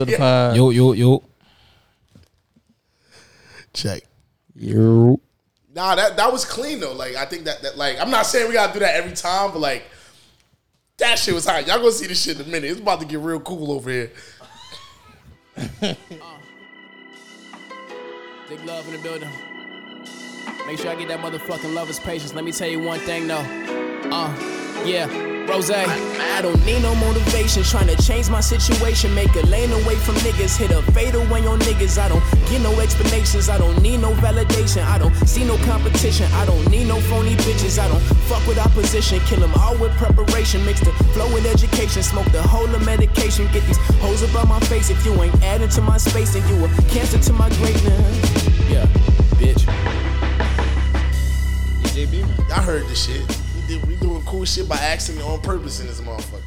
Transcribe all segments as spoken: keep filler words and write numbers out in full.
Yeah. Yo, yo, yo. Check. Yo. Nah, that that was clean though. Like I think that, that like I'm not saying we gotta do that every time, but like that shit was hot. Y'all gonna see this shit in a minute. It's about to get real cool over here. uh, Big love in the building. Make sure I get that motherfucking lover's patience. Let me tell you one thing though. Uh, yeah, Rose. I don't need no motivation. Trying to change my situation. Make a lane away from niggas. Hit a fade away on niggas. I don't get no explanations. I don't need no validation. I don't see no competition. I don't need no phony bitches. I don't fuck with opposition. Kill them all with preparation. Mix the flow with education. Smoke the whole of medication. Get these hoes above my face. If you ain't adding to my space, then you a cancer to my greatness. Yeah, bitch. Y'all heard this shit. We, did, we doing cool shit by accident on purpose in this motherfucker.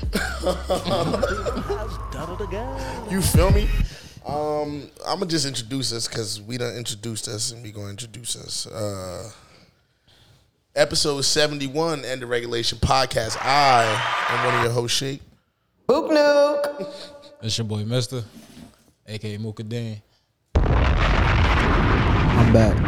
You feel me? Um, I'm gonna just introduce us because we done introduced us and we gonna introduce us. Uh, episode seventy-one, End of Regulation Podcast. I am one of your hosts, Shake. Boop Nuke. It's your boy, Mister, a k a. Mooka Dean. I'm back.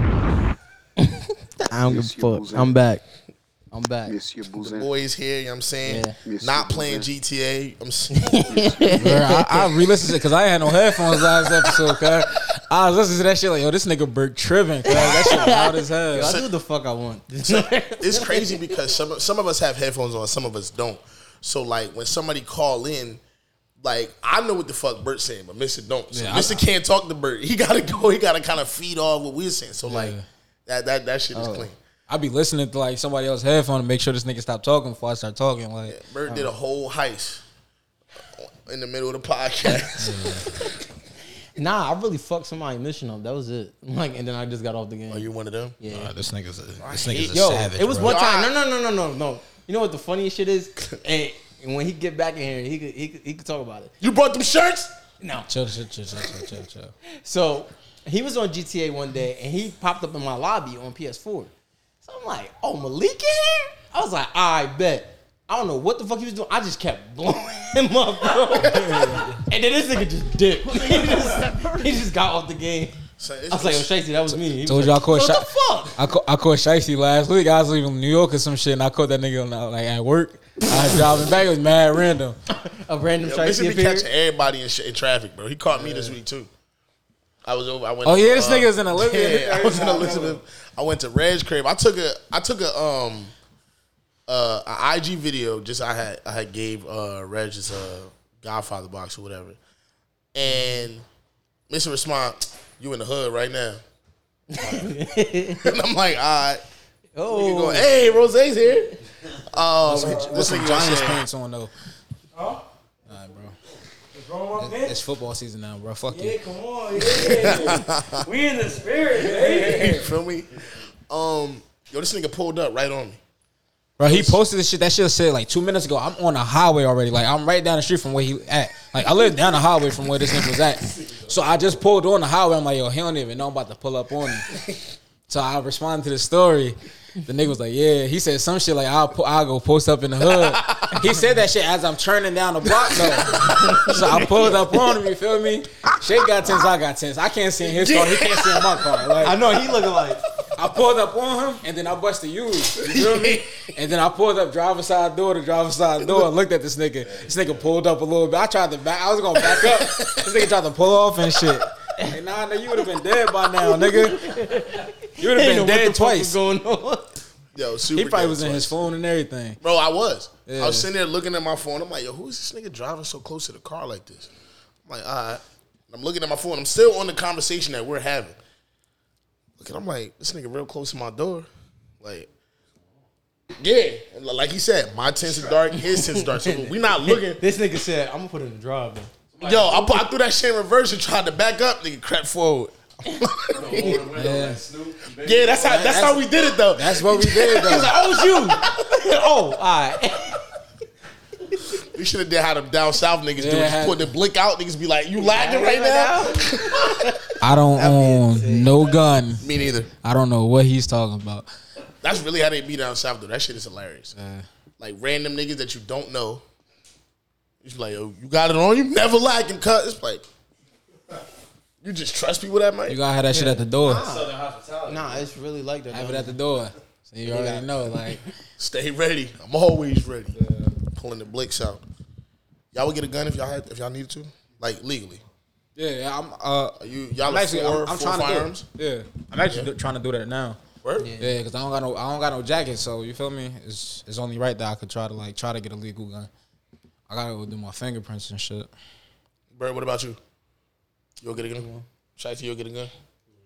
I don't give a fuck. I'm back. I'm back. The boys here, you know what I'm saying? Yeah. Not playing G T A. I'm saying. Bro, I, I re-listened to it because I ain't had no headphones last episode, cuz. I was listening to that shit like, yo, this nigga Bert tripping, cuz. That shit loud as hell. Yo, I do what the fuck I want. So, it's crazy because some, some of us have headphones on, some of us don't. So, like, when somebody call in, like, I know what the fuck Bert's saying, but Mister don't. So, Yeah, Mister I, can't talk to Bert. He got to go. He got to kind of feed off what we're saying. So, Yeah. like, that that that shit is Oh. clean. I be listening to like somebody else's headphone to make sure this nigga stop talking before I start talking. Like, Yeah, Bert uh, did a whole heist in the middle of the podcast. Nah, I really fucked somebody mission up. That was it. Like, and then I just got off the game. Are you one of them? Yeah. nah, this nigga's a, this nigga's a Yo, savage. it was bro. one time. No, no, no, no, no, no. You know what the funniest shit is? And, and when he get back in here, he could, he could, he could talk about it. You brought them shirts? No. Chill, chill, chill, chill, chill, chill, chill. So he was on G T A one day, and he popped up in my lobby on P S four. So I'm like, oh, Malik in here? I was like, I bet. I don't know what the fuck he was doing. I just kept blowing him up, bro. And then this nigga just dipped. he, just, he just got off the game. So I was like, oh, Shacey, that was me. He Told was you I like, caught what shot. the fuck? I caught, I caught Shicey last week. I was leaving from New York or some shit, and I caught that nigga on the, like at work. I was driving back. It was mad random. A random Yo, Shacey Mister be appeared. catching everybody in, sh- in traffic, bro. He caught me this week too. I was over. I went. Oh to, yeah, this uh, nigga's in Elizabeth. Yeah, I was in Elizabeth. I went to Reg's crib. I took a. I took a um. Uh, a I G video. Just I had. I had gave uh Reg's uh Godfather box or whatever, and Mister respond, "You in the hood right now?" And I'm like, all right. Oh, Go, hey, Rose's here. Um, this Some nigga Giants said, pants on though. Huh? Nah, bro. What's wrong with my It's, pants? it's football season now, bro. Fuck Yeah, you. come on. Yeah. We in the spirit, baby. you feel me? Um, yo, this nigga pulled up right on me. Bro, he posted this shit. That shit said like two minutes ago. I'm on a highway already. Like I'm right down the street from where he at. Like I live down the highway from where this nigga was at. So I just pulled on the highway. I'm like, yo, he don't even know I'm about to pull up on him. So I responded to the story. The nigga was like, yeah. He said some shit like, I'll, pu- I'll go post up in the hood. He said that shit as I'm turning down the block, though. So I pulled up on him, you feel me? Shake got tens, I got tens. I can't see in his car. He can't see in my car. Like, I know he looking like. I pulled up on him, and then I busted you. You feel me? And then I pulled up driver's side door to driver's side door and looked at this nigga. This nigga pulled up a little bit. I tried to back. I was going to back up. This nigga tried to pull off and shit. Hey, nah, nigga, you would have been dead by now, nigga. You would have been dead twice. Going on. Yo, super He probably dead was in twice. his phone and everything. Bro, I was. Yeah. I was sitting there looking at my phone. I'm like, yo, who is this nigga driving so close to the car like this? I'm like, all right. I'm looking at my phone. I'm still on the conversation that we're having. Looking, I'm like, this nigga real close to my door. Like, yeah. And like he said, my tints are dark, his tints are dark. So we not looking. This nigga said, I'm gonna put it in the drive, man. Yo, I, put, I threw that shit in reverse and tried to back up. Nigga crept forward. Yeah. Yeah, that's how that's how we did it though. That's what we did, though. He's like, oh, it's you. Oh, all right. We should have did how them down south niggas do. Yeah, Just had- put the blink out. Niggas be like, you lagging right now? I don't own no gun. Me neither. I don't know what he's talking about. That's really how they be down south though. That shit is hilarious. Uh, Like random niggas that you don't know. He's like, yo, you got it on you? Never lacking, cut. It's like, you just trust people that much? You gotta have that shit at the door. Southern hospitality. Nah, it's really like that. Have though. it at the door. So you already know, like. Stay ready. I'm always ready. Yeah. Pulling the blicks out. Y'all would get a gun if y'all had, if y'all needed to, like legally. Yeah, yeah, I'm. Uh, Are you y'all I'm are actually, four, I'm, I'm four trying firearms? to do it. Yeah, I'm actually do, trying to do that now. Word? Yeah, because I don't got no, I don't got no jacket. So you feel me? It's it's only right that I could try to like try to get a legal gun. I gotta go do my fingerprints and shit. Bird, what about you? You'll get a gun? Shitey, you'll get a gun?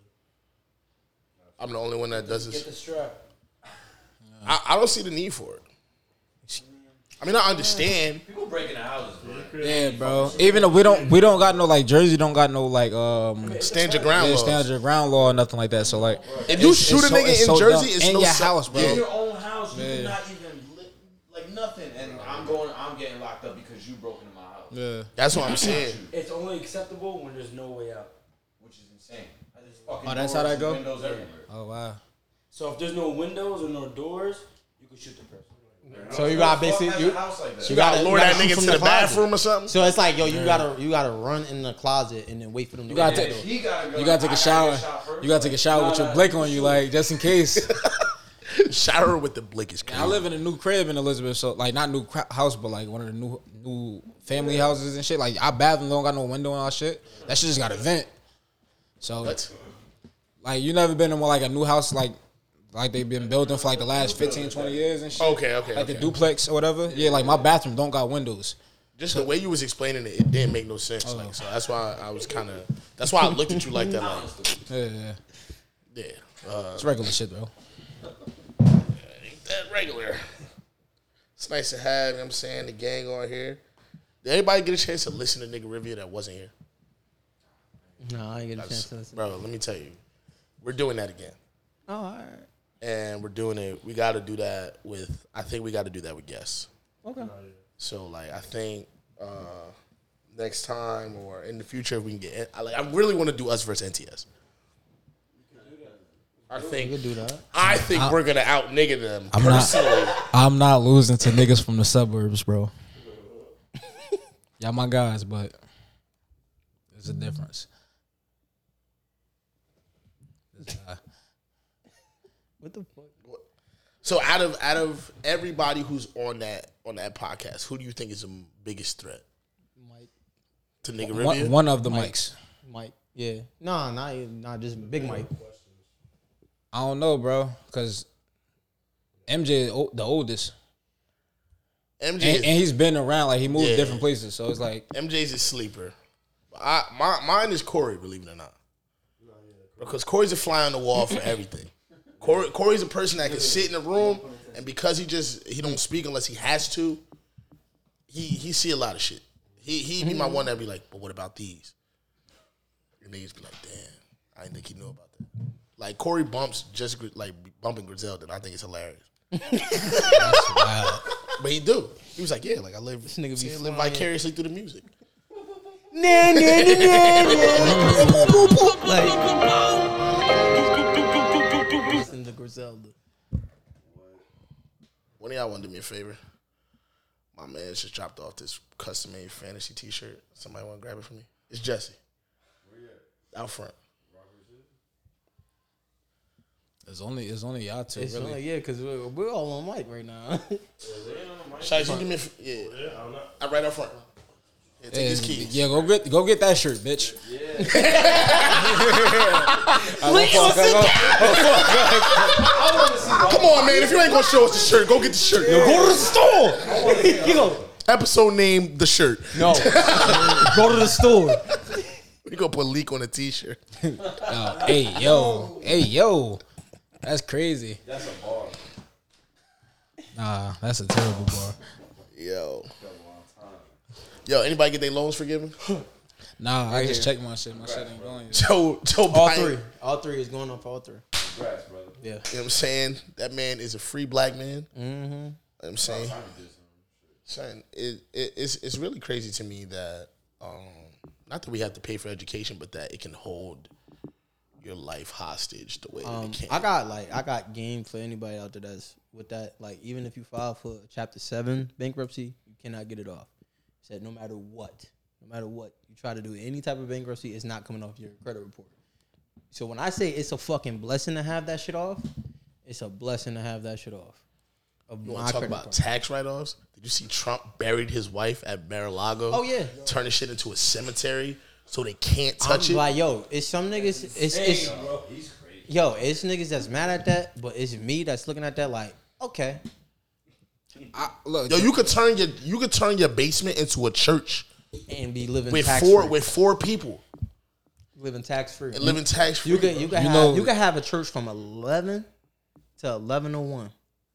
I'm the only one that does this. Get the strap. I, I don't see the need for it. I mean, I understand. People breaking the houses, bro. Yeah, bro. Even though we don't we don't got no like Jersey don't got no like um Stand your ground yeah, laws. stand your ground law or nothing like that. So like If you it's- shoot it's a so- nigga it's in so Jersey, dumb. it's in no your se- house, bro. Yeah. In your own house, you Yeah. do not even li- like nothing, and I'm going. I'm getting locked up because you broke into my house. Yeah. That's what I'm saying. It's only acceptable when there's no way out. Which is insane. I just fucking Oh, that's how that doors, go? Windows everywhere. Oh wow. So if there's no windows or no doors, you can shoot the person. So you got basically Fuck has you, a house like that. You gotta gotta- lure you that gotta shoot nigga from to the the closet. bathroom or something. So it's like, yo, you gotta you gotta run in the closet and then wait for them to You gotta open take- the door. He gotta go. You gotta take I a shower. get shot first. You gotta take a shower with your blick on you, like just in case. Shower with the blick is crazy. I live in a new crib in Elizabeth, so like not new cra- house, but like one of the new new family houses and shit. Like our bathroom don't got no window and all shit. That shit just got a vent. So What? like you never been in like a new house like like they've been building for like the last fifteen, twenty years and shit. Okay, okay, Like okay. the duplex or whatever. Yeah, like my bathroom don't got windows. Just the way you was explaining it, it didn't make no sense. Oh. Like, so that's why I was kind of. That's why I looked at you like that. Like, Yeah, yeah. yeah, uh, It's regular shit though. ain't that regular. It's nice to have. You know what I'm saying, the gang on here. Did anybody get a chance to listen to Nigga Rivia that wasn't here? No, I ain't get a chance to listen. Bro, let me tell you, we're doing that again, Oh, all right. and we're doing it. We got to do that with. I think we got to do that with guests. Okay. So like I think uh, next time or in the future if we can get I like I really want to do us versus N T S. I We think could do that. I think we're gonna out nigga them I'm not- personally. I'm not losing to niggas from the suburbs, bro. Y'all my guys, but there's a difference. There's a- What the fuck? So out of out of everybody who's on that on that podcast, who do you think is the biggest threat Mike. to Nigga one, Rivia? one of the Mike. mics. Mike. Yeah. Nah, not not just Big Mike. I don't know, bro, because M J is o- the oldest, M J and, is, and he's been around. Like he moved Yeah. different places, so it's like M J's a sleeper. I my mine is Corey, believe it or not, because Corey's a fly on the wall for everything. Corey, Corey's a person that can sit in a room, and because he just he don't speak unless he has to, he he see a lot of shit. He he be my one that be like, but what about these? And niggas be like, damn, I didn't think he knew about that. Like Corey bumps just gr- like bumping Griselda, and I think it's hilarious. that's wild. But he do. He was like, yeah, like I live, nigga be see, I live flying. vicariously through the music. Nah, nah, nah, nah, nah. Like, listen to Griselda. One of y'all want to do me a favor? My man just dropped off this custom made fantasy t shirt. Somebody want to grab it from me? It's Jesse. Where you at? Out front. It's only it's only y'all two, It's really. only, yeah, because we're, we're all on mic right now. Shice, you give me a f- yeah. I right out front. Yeah, take Yeah, his keys. yeah, go get go get that shirt, bitch. Come on, man. If you ain't gonna show us the shirt, go get the shirt. Yo, Go to the store. You go. episode name the shirt. No. Go to the store. We gonna put leak on a t shirt. Uh, hey yo, hey yo, that's crazy. That's a bar. Nah, that's a terrible bar. Yo. Yo, anybody get their loans forgiven? Nah, I just checked my shit. My shit ain't going yet. Joe, Joe All Biden. three. All three is going on for all three. Congrats, brother. Yeah. You know what I'm saying? That man is a free black man. Mm-hmm. You know what I'm saying? Son, it, it, it's, it's really crazy to me that, um, not that we have to pay for education, but that it can hold your life hostage the way that Um, it can. I got like I got game for anybody out there that's with that. Like even if you file for Chapter Seven bankruptcy, you cannot get it off. said no matter what, no matter what you try to do, any type of bankruptcy, it's not coming off your credit report. So when I say it's a fucking blessing to have that shit off, it's a blessing to have that shit off. Of You my want to talk credit about report. tax write-offs? Did you see Trump buried his wife at Mar-a-Lago? Oh, yeah. Turning shit into a cemetery so they can't I'm touch it. like, yo, it's some niggas. It's, it's bro. He's crazy. yo, it's niggas that's mad at that, but it's me that's looking at that like, okay, I, look, Yo, you could turn your you could turn your basement into a church and be living with tax four free. with four people living tax free. and living tax free. You could you could You have know- you could have a church from eleven to eleven oh one.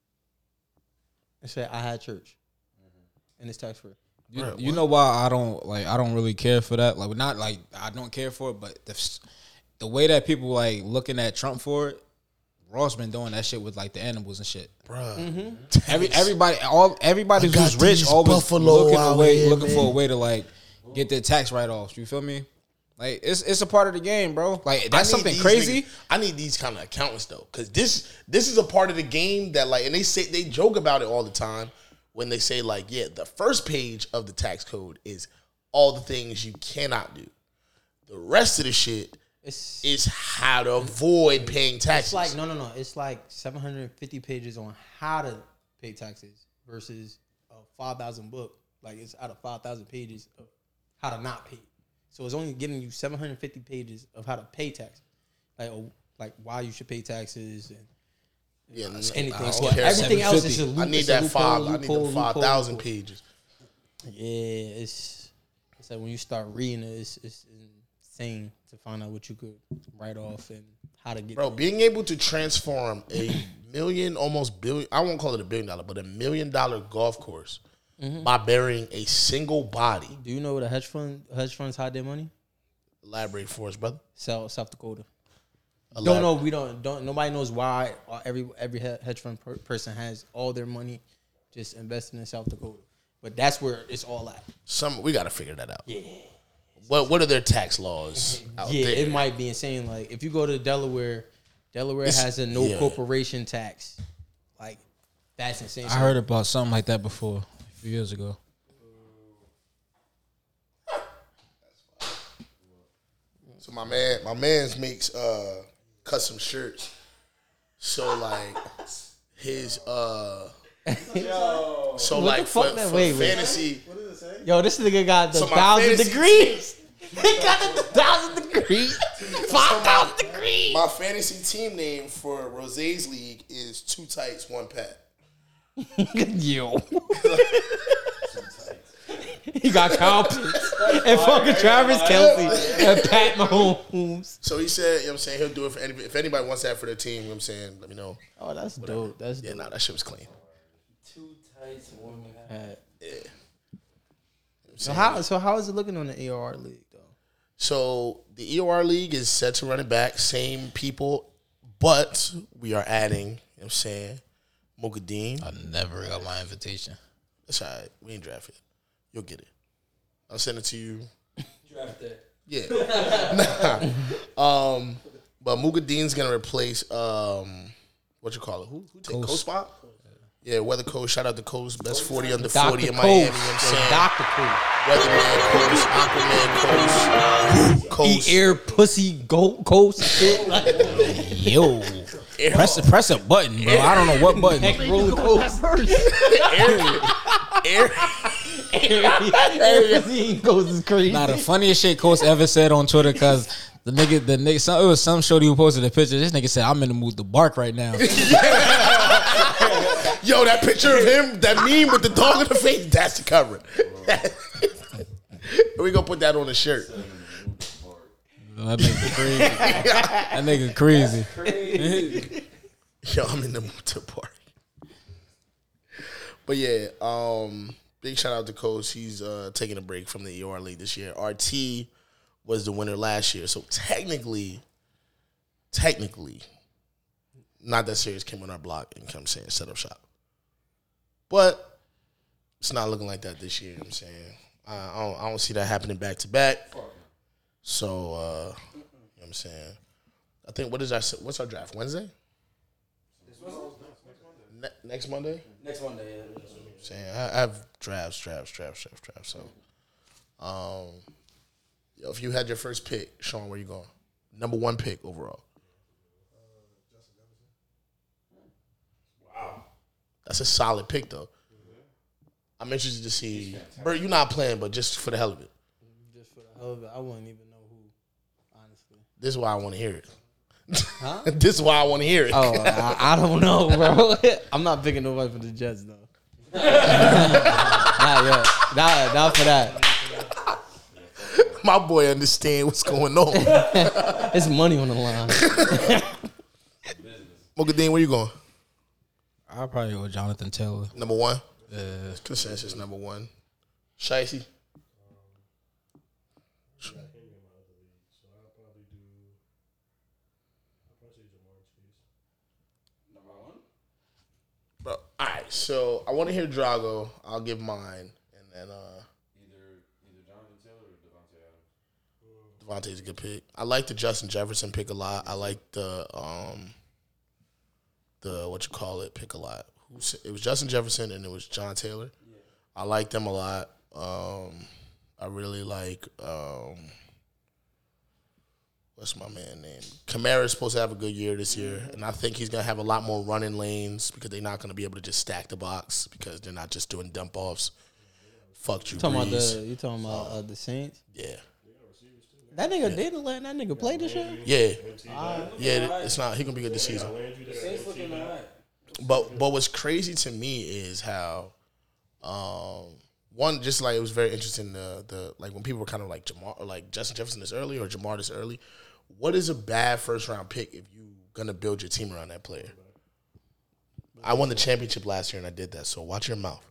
And say I had church, and it's tax free. You, Right, you know why I don't like I don't really care for that. Like not like I don't care for it, but the the way that people like looking at Trump for it, Ross been doing that shit with like the animals and shit. Bruh. Every everybody all everybody I got who's rich these always buffalo looking out away here, looking for a man. way to like get their tax write offs. You feel me? Like it's it's a part of the game, bro. Like that's I need something these crazy. niggas- I need these kind of accountants though, because this this is a part of the game that like, and they say they joke about it all the time when they say like, yeah, the first page of the tax code is all the things you cannot do. The rest of the shit It's is how to avoid paying taxes. it's like no no no. It's like seven hundred fifty pages on how to pay taxes versus a five thousand book. Like it's out of five thousand pages of how to not pay. So it's only giving you seven hundred fifty pages of how to pay taxes, like oh, like why you should pay taxes and yeah, nah, anything. I But don't care. everything else is a loop. I need it's a that loophole, five. I need loophole, them five loophole, thousand loophole. pages. Yeah, it's it's like when you start reading it, it's, it's insane to find out what you could write off and how to get. Bro, there. being able to transform a million, almost billion, I won't call it a billion dollar, but a million dollar golf course Mm-hmm. by burying a single body. Do you know where the hedge fund hedge funds hide their money? Elaborate for us, brother. South South Dakota. Elab- Don't know. We don't. Don't. Nobody knows why uh, every every he- hedge fund per- person has all their money just invested in South Dakota. But that's where it's all at. Some we got to figure that out. Yeah. What What are their tax laws out Yeah. there? It might be insane. Like if you go to Delaware, Delaware It's- has a no yeah. corporation tax. Like that's insane. I heard about something like that before a few years ago. So my man, my man's makes uh, custom shirts. So like his uh, so What like the fuck for, that- for wait, wait. fantasy. Yo, this nigga got the So my thousand fantasy- degrees. He got the thousand degrees. Five thousand degrees. My fantasy team name for Rosé's league is Two Tights, One Pat. Yo. He got Kyle Pitts and fucking Travis Kelce and Pat Mahomes. So he said, you know what I'm saying, he'll do it for any, if anybody wants that for their team, you know what I'm saying, let me know. Oh, that's dope. That's Yeah, dope. nah, that shit was clean. Two tights, one Pat. Yeah. So how so how is it looking on the A R league though? So the E O R league is set to run it back, same people, but we are adding, you know what I'm saying, Mocha Dean. I never got my invitation. That's all right. We ain't draft it. You'll get it. I'll send it to you. draft that. Yeah. Nah. Um, but Mugadeen's gonna replace um, what you call it? Who who take Coast. Coast spot? Yeah, Weather Coast. Shout out to Coast. Best forty under Doctor forty in Coast. Miami. You know what I'm saying? Doctor Coast. Weatherman Coast, Aquaman Coast, Coast. Eat air pussy goat coast shit. Like, Yo, press press a button, bro. I don't know what button. neck roller coast. Air, Air pussy goes is crazy. Nah, the funniest shit Coach ever said on Twitter, cause the nigga, the nigga, some, it was some shorty who posted a picture. This nigga said, "I'm in the mood to bark right now." Yo, that picture of him, that meme with the dog in the face, that's the cover. We gonna put that on the shirt. That nigga crazy. That nigga crazy. Yo, I'm in the mood to party. But yeah, um, big shout out to Coach. He's uh, taking a break from the E O R League this year. R T was the winner last year. So technically, technically, not that serious came on our block and come saying set up shop. But it's not looking like that this year, you know what I'm saying? I, I, don't, I don't see that happening back to back. So, uh, you know what I'm saying? I think, what is our, what's our draft? Wednesday? Ne- next Monday? Next Monday, yeah. saying I I have drafts, drafts, drafts, drafts, drafts. So, um, yo, if you had your first pick, Sean, where you going? Number one pick overall. Wow. That's a solid pick, though. I'm interested to see. Bert, you're not playing, but just for the hell of it. Just for the hell of it, I wouldn't even know who. Honestly. This is why I want to hear it. Huh? This is why I want to hear it. Oh, I, I don't know, bro. I'm not picking nobody for the Jets, though. Not yet. Not, not for that. My boy understand what's going on. It's money on the line. Mocha Dean, where you going? I'll probably go with Jonathan Taylor. Number one? Uh, Consensus number one. Shicey? Bro, all right, so I want to hear Drago. I'll give mine, and then uh, Either either Jonathan Taylor or Devontae Adams. Devontae's a good pick. I like the Justin Jefferson pick a lot. I like the um, the what you call it pick a lot. Who said, it was Justin Jefferson and it was John Taylor. Yeah. I like them a lot. Um, I really like um, what's my man name? Kamara's supposed to have a good year this year, and I think he's gonna have a lot more running lanes because they're not gonna be able to just stack the box because they're not just doing dump offs. Fuck you, talking about Breeze. the you talking about uh, the Saints? Yeah. That nigga didn't let that nigga play this year. Yeah, yeah, it's not. He gonna be good this season. But but what's crazy to me is how, um, one just like it was very interesting the the like when people were kind of like Jamar or like Justin Jefferson this early or Jamar this early. What is a bad first round pick if you gonna build your team around that player? I won the championship last year and I did that. So watch your mouth.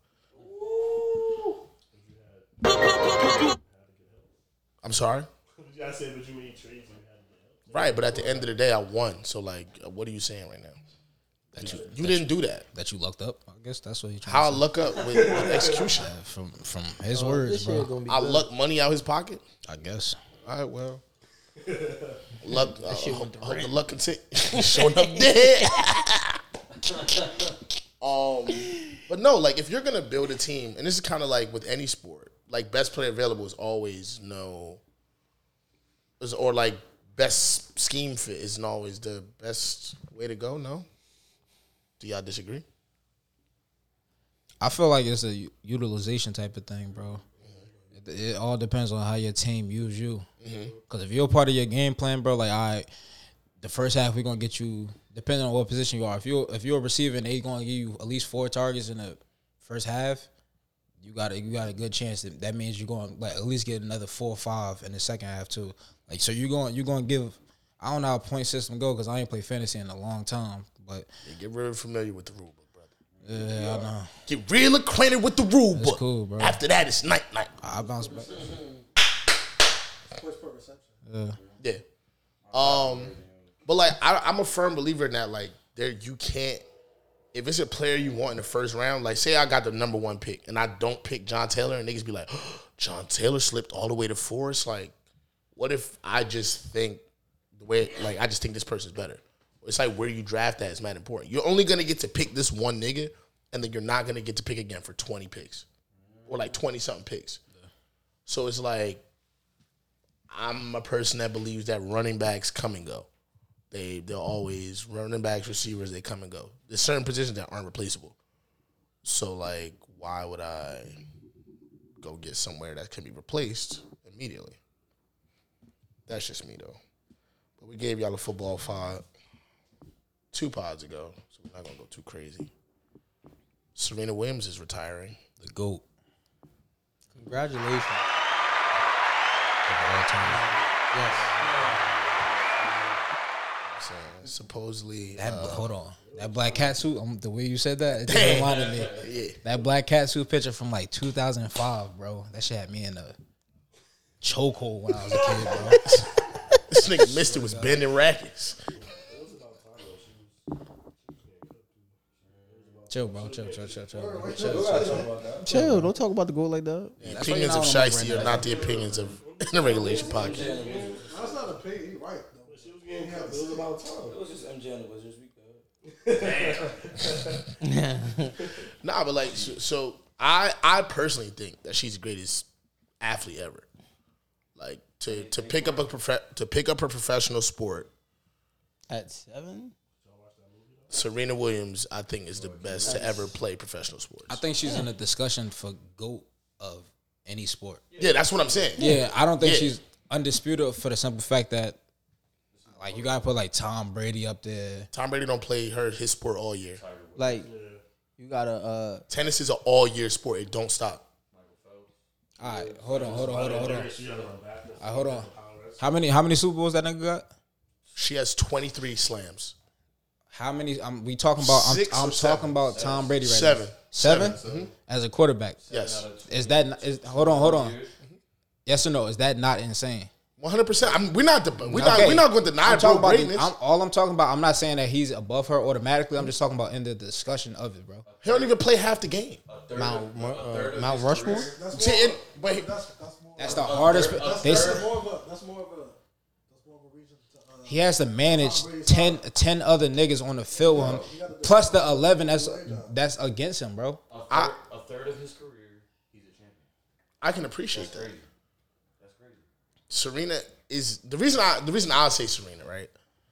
I'm sorry. I said, but you made trades and you had to get help. Right, but at the end of the day, I won. So, like, uh, what are you saying right now? That you you didn't do that. that you lucked up. I guess that's what you. How I look up with, with execution? From from his words, bro. I luck money out his pocket. I guess. All right, well, luck. Uh, hope, hope the luck continue. Showing up dead. um, but no, like if you're gonna build a team, and this is kind of like with any sport, like best player available is always no. Is, or like best scheme fit isn't always the best way to go. No. Do y'all disagree? I feel like it's a u- utilization type of thing, bro. It, it all depends on how your team use you. Because if you're a part of your game plan, bro, like, all right, the first half we're gonna get you, depending on what position you are. If you're if you're a receiver and they gonna give you at least four targets in the first half, you got a you got a good chance that that means you're going like at least get another four or five in the second half too. Like so you're going you're going to give. I don't know how point system go because I ain't played fantasy in a long time, but Yeah, get real familiar with the rule book, brother. yeah, I know. Get real acquainted with the rule That's book. cool, bro. After that, it's night night. I bounce back. Yeah. Um, but like I, I'm a firm believer in that. Like there, you can't. If it's a player you want in the first round, like say I got the number one pick and I don't pick John Taylor, and niggas be like, oh, John Taylor slipped all the way to four. It's like, what if I just think the way, like I just think this person's better? It's like where you draft that is mad important. You're only gonna get to pick this one nigga, and then you're not gonna get to pick again for twenty picks, or like twenty something picks. Yeah. So it's like, I'm a person that believes that running backs come and go. They they'll always running backs, receivers, they come and go. There's certain positions that aren't replaceable. So like, why would I go get somewhere that can be replaced immediately? That's just me though. But we gave y'all a football pod two pods ago, so we're not gonna go too crazy. Serena Williams is retiring. The GOAT. Congratulations. Of all time. Yes. So supposedly, That uh, hold on. That black cat suit. Um, the way you said that, it just Damn. reminded me. yeah. That black cat suit picture from like two thousand five, bro. That shit had me in a chokehold when I was a kid, bro. This nigga Mister was bending rackets. Chill, bro. Chill, chill, chill, chill. Bro. Chill, chill, chill. Chill. Don't talk about the goal like that. The That's why opinions you're of not on my Shiesty brand are not the opinions of the Regulation Podcast. That's not a pay. He right though. She was getting cut. It was about time. It was just M J and the Wizards. We good. Nah, but like, so, so I I personally think that she's the greatest athlete ever. Like to to pick up a prof- to pick up a professional sport. At seven? Serena Williams, I think, is the best to ever play professional sports. I think she's in a discussion for GOAT of any sport. Yeah, that's what I'm saying. Yeah, I don't think Yeah. she's undisputed for the simple fact that, like, you gotta put like Tom Brady up there. Tom Brady don't play her his sport all year. Like, you gotta, uh, Tennis is an all year sport. It don't stop. All right, hold on, hold on, hold on, hold on. All right, hold on. How many how many Super Bowls that nigga got? She has twenty-three slams. How many? Um, we talking about? I'm, Six I'm or talking seven? about Tom Brady right Seven. now. Seven. Seven. As a quarterback. Yes. Is that not- is? Hold on, hold on. Yes or no? Is that not insane? one hundred percent. I'm, we're not, we're not, Okay. we're not going to deny I'm bro talking about the- greatness. I'm, all I'm talking about. I'm not saying that he's above her automatically. I'm just talking about in the discussion of it, bro. he don't even play half the game. Mount, uh, Mount Rushmore? That's See, more, it- but he- that's, that's more, That's the hardest. that's, They, that's more of a, that's more of a, that's more of a reason to, uh, he has to manage ten, ten other niggas on the field with him, plus the eleven that's that's against him, bro. A third, I- a third of his career, he's a champion. I can appreciate that. Crazy. That's crazy. Serena is the reason I the reason I say Serena, right?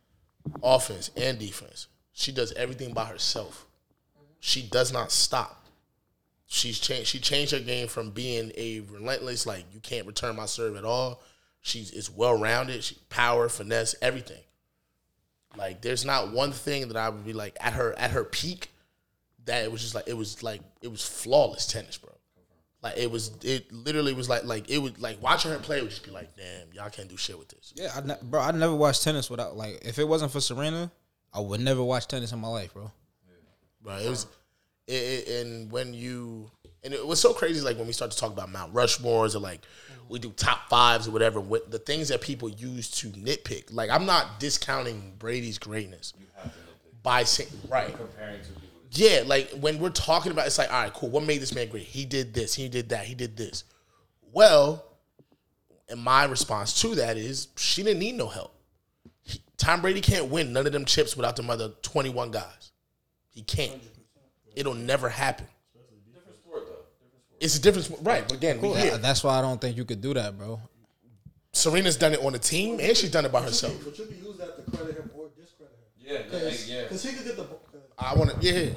Offense and defense. She does everything by herself. She does not stop. She's changed she changed her game from being a relentless, like you can't return my serve at all. She's is well rounded. She power, finesse, everything. Like there's not one thing that I would be like at her at her peak that it was just like it was like it was flawless tennis, bro. Like it was, it literally was like, like it would, like watching her play would just be like, damn, y'all can't do shit with this. Yeah, I ne- bro. I never watched tennis without like. If it wasn't for Serena, I would never watch tennis in my life, bro. Right? It was, it, it, and when you, and it was so crazy, like when we start to talk about Mount Rushmores or like we do top fives or whatever, with the things that people use to nitpick. Like I'm not discounting Brady's greatness by saying right. Comparing to people. Yeah, like when we're talking about, it's like, all right, cool. What made this man great? He did this. He did that. He did this. Well, and my response to that is she didn't need no help. He, Tom Brady can't win none of them chips without them other twenty-one guys. He can't. It'll never happen. Different sport, though. Different sport. It's a different sport. Right, but again, we Yeah, here. that's why I don't think you could do that, bro. Serena's done it on the team, and she's done it by herself. but you can use that to credit him or discredit him. Yeah, Because yeah. he could get the. I want to, yeah.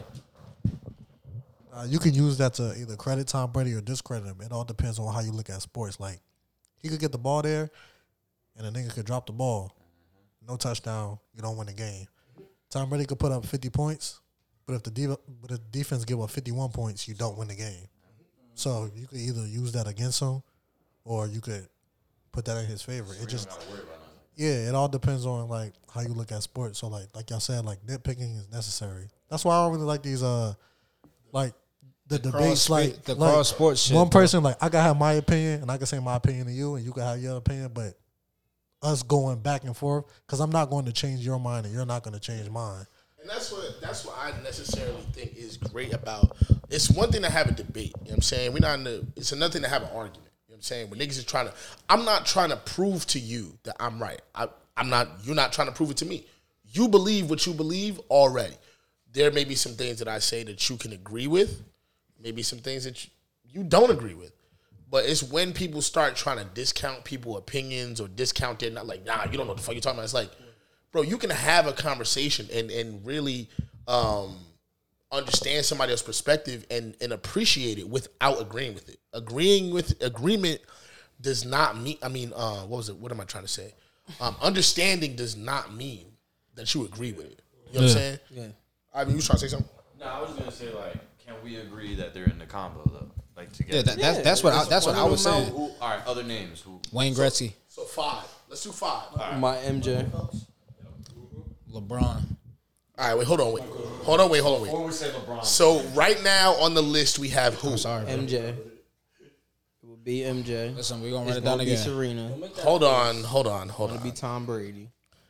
Uh, you can use that to either credit Tom Brady or discredit him. It all depends on how you look at sports. Like, he could get the ball there, and a nigga could drop the ball. No touchdown, you don't win the game. Tom Brady could put up fifty points, but if the de- but if the defense give up fifty-one points, you don't win the game. So you could either use that against him, or you could put that in his favor. It just, yeah, it all depends on like how you look at sports. So like like y'all said, like nitpicking is necessary. That's why I don't really like these uh like the, debates. cross- Like the like, cross sports shit, One bro. person like I can have my opinion and I can say my opinion to you, and you can have your opinion, but us going back and forth, because I'm not going to change your mind and you're not going to change mine. And that's what that's what I necessarily think is great about. It's one thing to have a debate. You know what I'm saying? We're not in the, it's another thing to have an argument. You know what I'm saying? When niggas is trying to, I'm not trying to prove to you that I'm right. I, I'm not, you're not trying to prove it to me. You believe what you believe already. There may be some things that I say that you can agree with. Maybe some things that you, you don't agree with. But it's when people start trying to discount people's opinions or discount their, not like, nah, you don't know what the fuck you're talking about. It's like, bro, you can have a conversation and, and really um, understand somebody else's perspective and, and appreciate it without agreeing with it. Agreeing with agreement does not mean, I mean, uh, what was it? What am I trying to say? Um, understanding does not mean that you agree with it. You know what I'm saying? Yeah. I mean, you trying to say something? No, I was just gonna say like, can we agree that they're in the combo though, like together? Yeah, that, that's that's what I, that's what I was saying. Who, all right, other names. Who? Wayne Gretzky, So five. Let's do five. All My M J. LeBron. right, wait, hold on, wait. Hold on, wait, hold on, wait. Or we say LeBron. So right now on the list we have who? I'm sorry, bro. M J. It would be M J. Listen, we're gonna It's run it down gonna be again. Serena. Hold on, hold on, hold It'll on. be Tom Brady.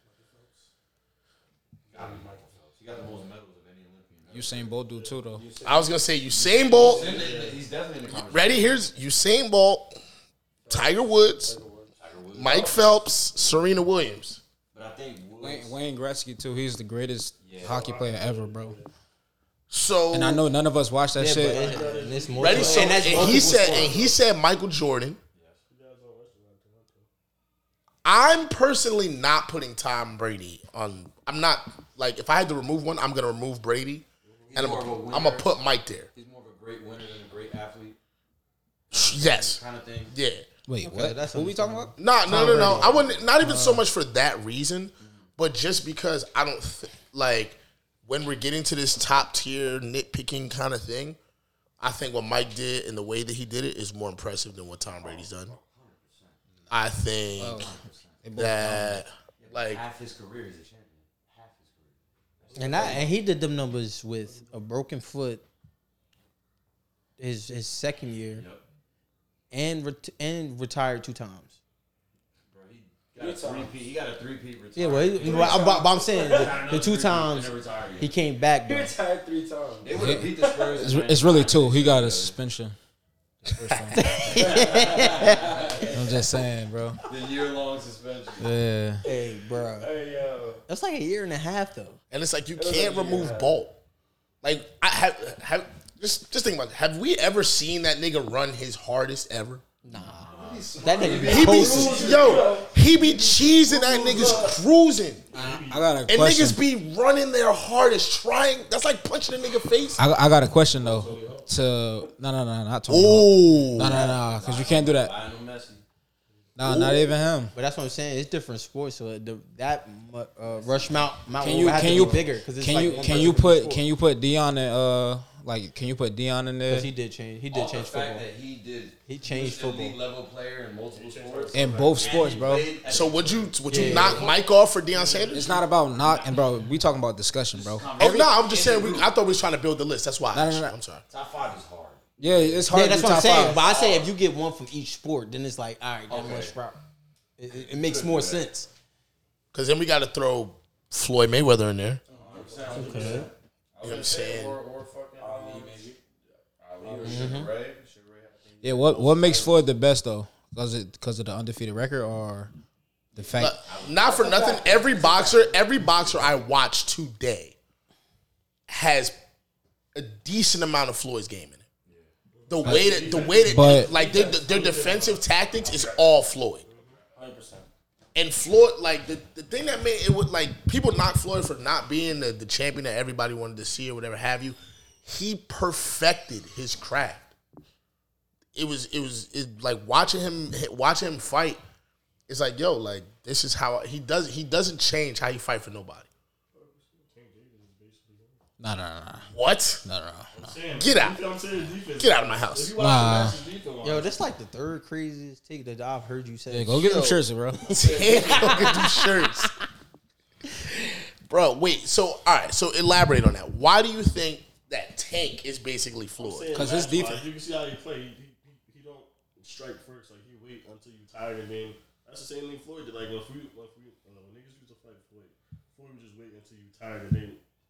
He got the most medals of any Olympian. Usain Bolt do too, though. I was gonna say Usain Bolt. He's definitely in the conversation. Ready? Here's Usain Bolt, Tiger Woods, Mike Phelps, Serena Williams. But I think Woods, Wayne, Wayne Gretzky too. He's the greatest hockey player ever, bro. So And I know none of us watched that Yeah, shit. but it- it's more. ready. So and that's and multiple he said, sports. and he said Michael Jordan. I'm personally not putting Tom Brady on. I'm not like if I had to remove one, I'm gonna remove Brady, and I'm more of a gonna, winner. I'm gonna put Mike there. He's more of a great winner than a great athlete. Yes, Kind of thing. yeah. Wait, Okay, what? that's What we talking about? Nah, no, Tom no, no. Brady. I wouldn't. Not even so much for that reason, but just because I don't th- like when we're getting to this top tier nitpicking kind of thing. I think what Mike did and the way that he did it is more impressive than what Tom Brady's done. I think that like Half his career is a champion. Half his career. And I, and he did them numbers with a broken foot. His his second year, Yep. and ret- and retired two times. Bro, he got a three-peat. He got a three-peat retire. Yeah, well, he, but, but I'm saying the, the two times he came back. He Though. retired three times. They would have beat the Spurs. It's, man. it's really two. He got a suspension. I'm just saying, bro. The year-long suspension. Yeah. Hey, bro, Hey, yo. that's like a year and a half though. and it's like you can't remove Bolt. Like I have have just just think about it. Have we ever seen that nigga run his hardest ever? That nigga be He be coasting. yo, he be cheesing that niggas cruising. I got a And question. niggas be running their hardest, trying. That's like punching a nigga face. I, I got a question though. To no, no, no, not Tony. Ooh. No, no, no, because you can't do that. Lionel Messi. No, not even him. But that's what I'm saying. It's different sports, so the, that uh, rush mount mount Can will you have can to you be bigger because it's can like you one can person you per put sport. can you put Dion in uh like can you put Dion in there 'Cause he did change. He did All change the fact football. that he did. He changed he was an football. elite level player in multiple sports. in both sports, bro? So would you would you Yeah. knock Mike off for Deion Sanders? It's not about knocking, bro. We talking about discussion, bro. Oh no, I'm just saying. We, I thought we was trying to build the list. That's why. I No, no, asked no. you. I'm sorry. Top five is hard. Yeah, it's hard. Yeah, to that's do what I'm top saying. five. But I say if you get one from each sport, then it's like, all right, that Okay. much route. It, it, it makes more sense. Because then we got to throw Floyd Mayweather in there. Okay. You know what I'm saying? Or, or fucking Ali, maybe. Ali or Sugar Ray. Sugar Ray, I think. Yeah, what what makes Floyd the best though? Because it because of the undefeated record or the fact? But not for nothing. Every boxer, every boxer I watch today has a decent amount of Floyd's game in it. The way that the way that But- like their, their defensive tactics is all Floyd. one hundred percent. And Floyd, like the, the thing that made it would like people knock Floyd for not being the, the champion that everybody wanted to see or whatever have you. He perfected his craft. It was it was it, like watching him watching him fight. It's like yo, like this is how he does. He doesn't change how he fight for nobody. No, no, no, What? no, no, no. Get out! Get out of my house! Nah. Yo, that's like the third craziest take that I've heard you say. Yeah, go get Yo, them shirts, bro. Damn, go get these shirts, bro. Wait, so all right, so elaborate on that. Why do you think that Tank is basically Floyd? 'Cause his defense- You can see how he play. He, he, he don't strike first. Like he wait until you tired, and then that's the same thing Floyd did. Like when we, when, we, uh, when niggas used to fight Floyd, Floyd would just wait until you tired, and then.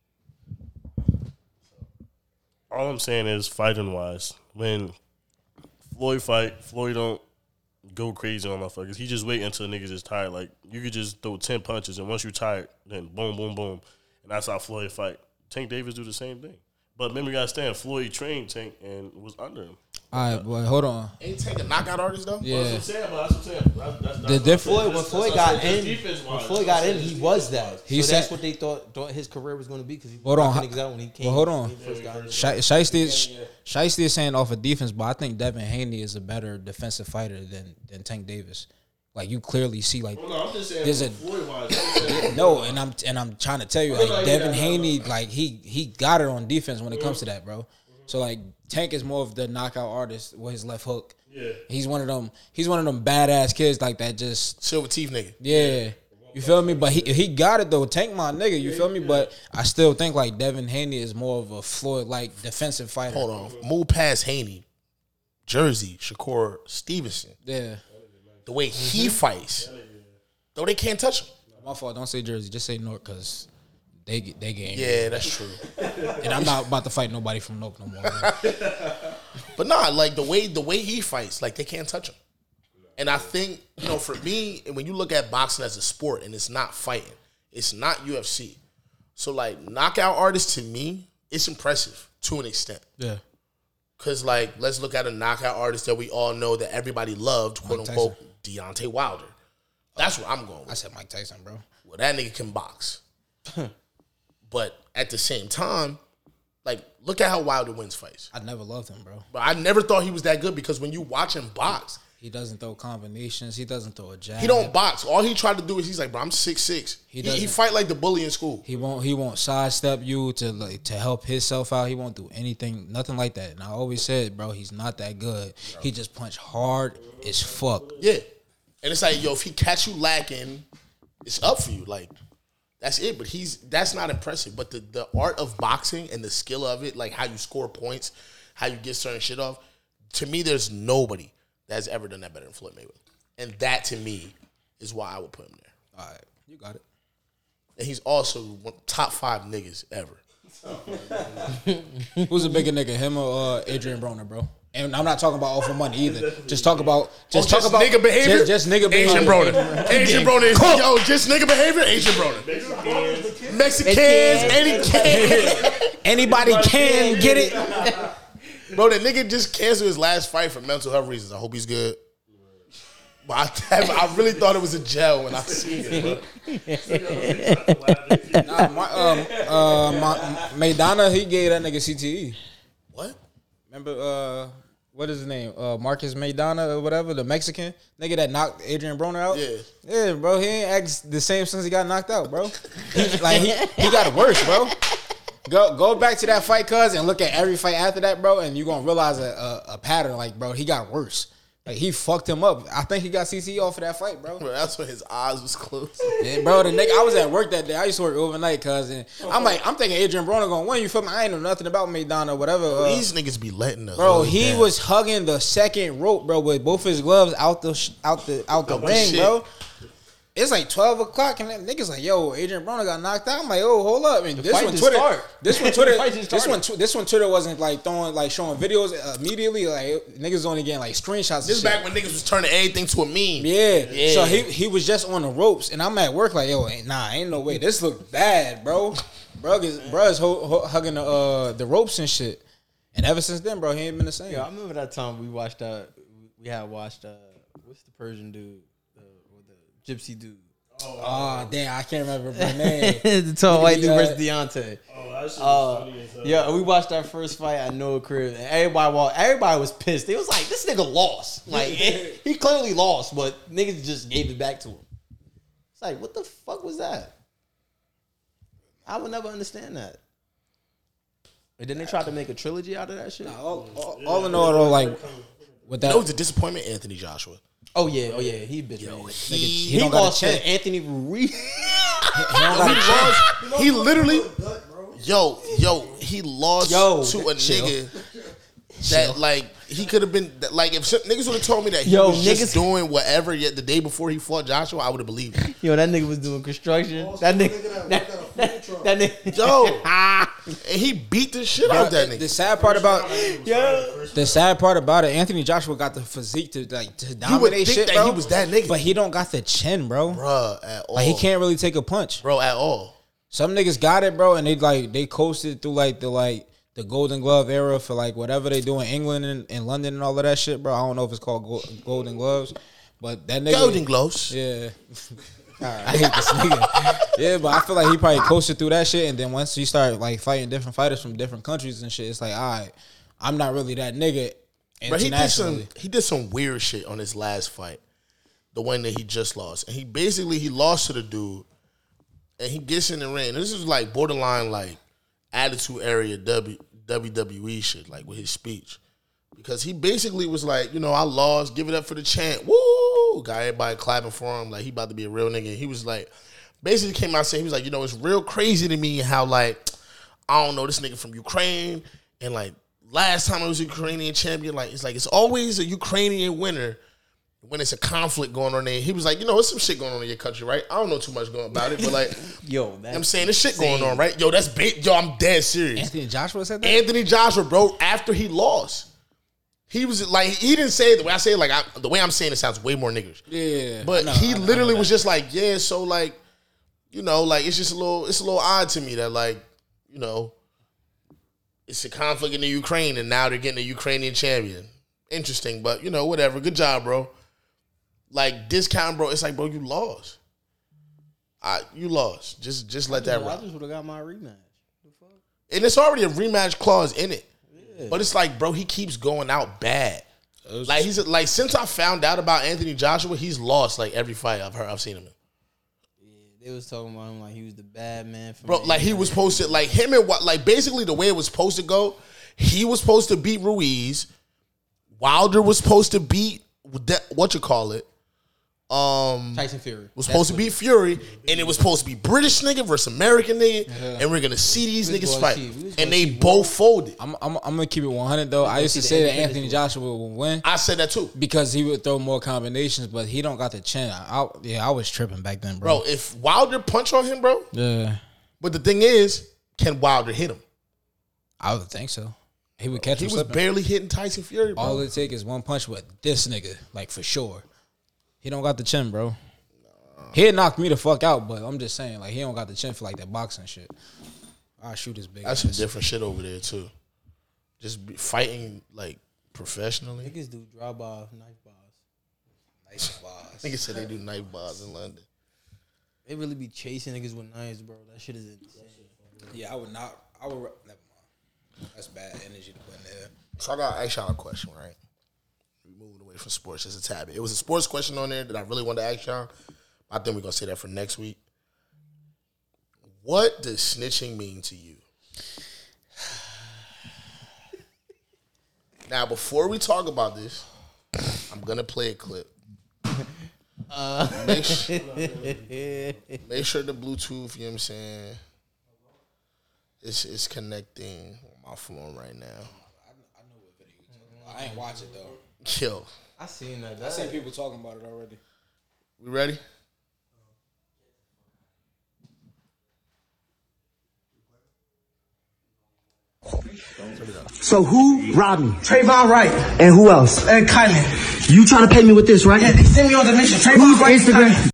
All I'm saying is fighting wise, when Floyd fight, Floyd don't go crazy on motherfuckers. He just wait until niggas is tired. Like you could just throw ten punches, and once you tired, then boom, boom, boom, and that's how Floyd fight. Tank Davis do the same thing. But remember, you gotta stand. Floyd trained Tank and was under him. All right, boy, hold on. Ain't Tank a knockout artist though? That's what Yeah, I'm saying, but that's what I'm saying. That's, that's, The that's diff- Floyd, when Floyd got in, defense when wise, Floyd got in, he was that. He so said- that's what they thought, thought his career was going to be because he was Hold on, knocking niggas out when he came. well, hold on. when he first got in. Shi- Shiesty is Shiesty is saying off of defense, but I think Devin Haney is a better defensive fighter than than Tank Davis. Like you clearly see, like Well, no, I'm just saying. There's a- Floyd wise, I'm saying, no, and I'm and I'm trying to tell you, like Devin Haney, like he he got it on defense when it comes to that, bro. So like Tank is more of the knockout artist with his left hook. yeah. He's one of them. He's one of them badass kids like that. Just Silver teeth nigga. yeah, you feel me? But he he got it though. Tank my nigga, you feel me? But I still think like Devin Haney is more of a Floyd like defensive fighter. Hold on, move past Haney, Jersey, Shakur Stevenson. Yeah, The way he fights, though they can't touch him. my fault. Don't say Jersey. Just say North because they get they get angry. Yeah, that's true. And I'm not about to fight nobody from North no more. bro. But nah, like the way the way he fights, like they can't touch him. And I think, you know, for me, when you look at boxing as a sport and it's not fighting, it's not U F C. So like knockout artist to me it's impressive to an extent. Yeah. Cause like, let's look at a knockout artist that we all know that everybody loved, quote Mike unquote, Deontay Wilder. That's what I'm going with. I said Mike Tyson, bro. Well, that nigga can box. But at the same time, like, look at how Wilder wins fights. I never loved him, bro. But I never thought he was that good because when you watch him box, He doesn't throw combinations. He doesn't throw a jab. he don't box. All he tried to do is he's like, bro, I'm six six. He He, he, doesn't- fight like the bully in school. He won't. He won't sidestep you to like to help himself out. He won't do anything, nothing like that. And I always said, bro, he's not that good. He just punch hard as fuck. Yeah. And it's like, yo, if he catch you lacking, it's up for you. Like, that's it. But he's that's not impressive. But the, the art of boxing and the skill of it, like how you score points, how you get certain shit off, to me, there's nobody that's ever done that better than Floyd Mayweather. And that, to me, is why I would put him there. All right, you got it. And he's also one, top five niggas ever. Who's a bigger nigga, him or uh, Adrian Broner, bro? And I'm not talking about all for money either. Just talk about just Oh, talk just about nigga behavior? Just, just nigga behavior. Asian Broner. Asian Broner. Is, yo, just nigga behavior, Asian Broner. Mexicans, any can. Anybody can get it. Bro, that nigga just canceled his last fight for mental health reasons. I hope he's good. But I, I really thought it was a gel when I seen it, bro. Nah, my, um, uh, my, Maidana, he gave that nigga C T E. What? Remember, uh, what is his name? Uh, Marcus Maidana or whatever, the Mexican nigga that knocked Adrian Broner out. Yeah. Yeah, bro. He ain't act the same since he got knocked out, bro. He, like he, he got worse, bro. Go go back to that fight, cuz, and look at every fight after that, bro, and you gonna realize a, a, a pattern. Like, bro, he got worse. Like, he fucked him up. I think he got C C off of that fight, bro. Bro, that's when his eyes was closed. Yeah, bro, the nigga, I was at work that day. I used to work overnight, cuz, and I'm like, I'm thinking Adrian Broner gonna win. You feel me? I ain't know nothing about Maidana or whatever. Uh, These niggas be letting the Bro, hood he down. was hugging the second rope, bro, with both his gloves out the sh- out the out the Out the ring, shit. bro. It's like twelve o'clock, and that niggas like, yo, Adrian Broner got knocked out. I'm like, oh, hold up, and this fight one just Twitter, start. this one Twitter, The fight just this one, started. tw- this one Twitter wasn't like throwing like showing videos immediately. Like niggas only getting like screenshots. This and shit. back when niggas was turning everything to a meme. Yeah. Yeah. So he he was just on the ropes, and I'm at work like, yo, ain't, nah, ain't no way. This look bad, bro. Bro is bro is ho- ho- hugging the uh, the ropes and shit. And ever since then, bro, he ain't been the same. Yeah, I remember that time we watched. Uh, we had watched. Uh, what's the Persian dude? The, or the gypsy dude. Oh, damn, I can't remember the name. the tall white dude uh, versus Deontay. Oh, that shit was Uh, funny as hell. yeah, we watched our first fight at Noah crib, and everybody, wa- everybody was pissed. They was like, "This nigga lost. Like he clearly lost, but niggas just gave it back to him." It's like, what the fuck was that? I would never understand that. And then they tried to make a trilogy out of that shit. all, all, all in all, though, like with that, That was a disappointment, Anthony Joshua. Oh yeah, oh yeah, he bitch Yo, man. he, he He, don't got a lost to chin. Anthony Ruiz. he don't got a chin. lost, he literally, yo, yo, he lost Yo, to a chill. nigga that like he could have been that, like if some, niggas would have told me that he Yo, was just niggas- doing whatever yet the day before he fought Joshua, I would have believed it. Yo, that nigga was doing construction. That nigga, that, that, that nigga. Yo, and he beat the shit out of that The nigga. sad part about Yo. the sad part about it, Anthony Joshua got the physique to like to dominate think shit, that bro. he was that nigga. but he don't got the chin, bro. Bruh, at all. Like he can't really take a punch. bro, at all. Some niggas got it, bro, and they like they coasted through like the like the Golden Glove era for like whatever they do in England and, and London and all of that shit, bro. I don't know if it's called Go- Golden Gloves, but that nigga, Golden Gloves. yeah. I hate this nigga. Yeah, but I feel like he probably coasted through that shit, and then once you start like fighting different fighters from different countries and shit, it's like, all right, I'm not really that nigga But he did some internationally. he did some weird shit on his last fight, the one that he just lost, and he basically he lost to the dude, and he gets in the ring. And this is like borderline like attitude area W WWE shit, like with his speech, because he basically was like, you know, I lost, give it up for the chant, woo, got everybody clapping for him, like he about to be a real nigga. And he was like, basically came out saying he was like, you know, it's real crazy to me how like I don't know this nigga from Ukraine, and like last time I was a Ukrainian champion, like it's like it's always a Ukrainian winner when it's a conflict going on there. He was like, you know, there's some shit going on in your country, right? I don't know too much going about it, but like, Yo, that's I'm saying there's shit going on, right? Yo, that's big. Yo, I'm dead serious. Anthony Joshua said that. Anthony Joshua, bro, after he lost, he was like, he didn't say it the way I say it. Like I, the way I'm saying it sounds way more niggerish. Yeah, But I know, he I know, literally I know was just like, yeah, so like, you know, like it's just a little, it's a little odd to me that like, you know, it's a conflict in the Ukraine, and now they're getting a Ukrainian champion. Interesting, but you know, whatever. Good job, bro. Like discount, bro. It's like, bro, you lost. I, you lost. Just, just let that I ride. just would have got my rematch. And it's already a rematch clause in it. Yeah. But it's like, bro, he keeps going out bad. Like he's like since I found out about Anthony Joshua, he's lost like every fight I've heard. I've seen him in. They was talking about him like he was the bad man. From Bro, like he was supposed to, like him and what, like basically the way it was supposed to go, he was supposed to beat Ruiz. Wilder was supposed to beat, what you call it? Um, Tyson Fury. Was supposed to beat Fury, and it was supposed to be British nigga versus American nigga, Yeah. and we're going to see these We was niggas gonna fight. see- we was And gonna they see both folded. I'm, I'm, I'm gonna keep it one hundred though. I used to see the say that independence Anthony war. Joshua would win I said that too. because he would throw more combinations, but he don't got the chin. I, I, yeah, I was tripping back then, bro. Bro, if Wilder punch on him, bro, Yeah, but the thing is, can Wilder hit him? I would think so. He would catch He him was slipping. barely hitting Tyson Fury, bro. All it take is one punch with this nigga, like for sure. He don't got the chin, bro. He'd knock me the fuck out, but I'm just saying, like he don't got the chin for like that boxing shit. I shoot his big. That's some ass. different shit over there too. Just be fighting like professionally. Niggas do drop off knife bars. Nice boss. Niggas said they do knife bars in London. They really be chasing niggas with knives, bro. That shit is insane. Yeah, I would not. I would. Never mind. That's bad energy to put in there. So I got to ask y'all a question, right? We moving away from sports just a tad bit. It was a sports question on there that I really wanted to ask y'all. I think we're gonna say that for next week. What does snitching mean to you? Now, before we talk about this, I'm gonna play a clip. Uh, make, sure, make sure the Bluetooth, you know what I'm saying, it's, it's connecting on my phone right now. I ain't watch it though. Yo, I seen that. I That seen people talking about it already. we ready? So who robbed me? Trayvon Wright And who else? and Kylan. You trying to pay me with this, right? Yeah, they sent me on the mission. Trayvon Whose Wright and Instagram? Kylan.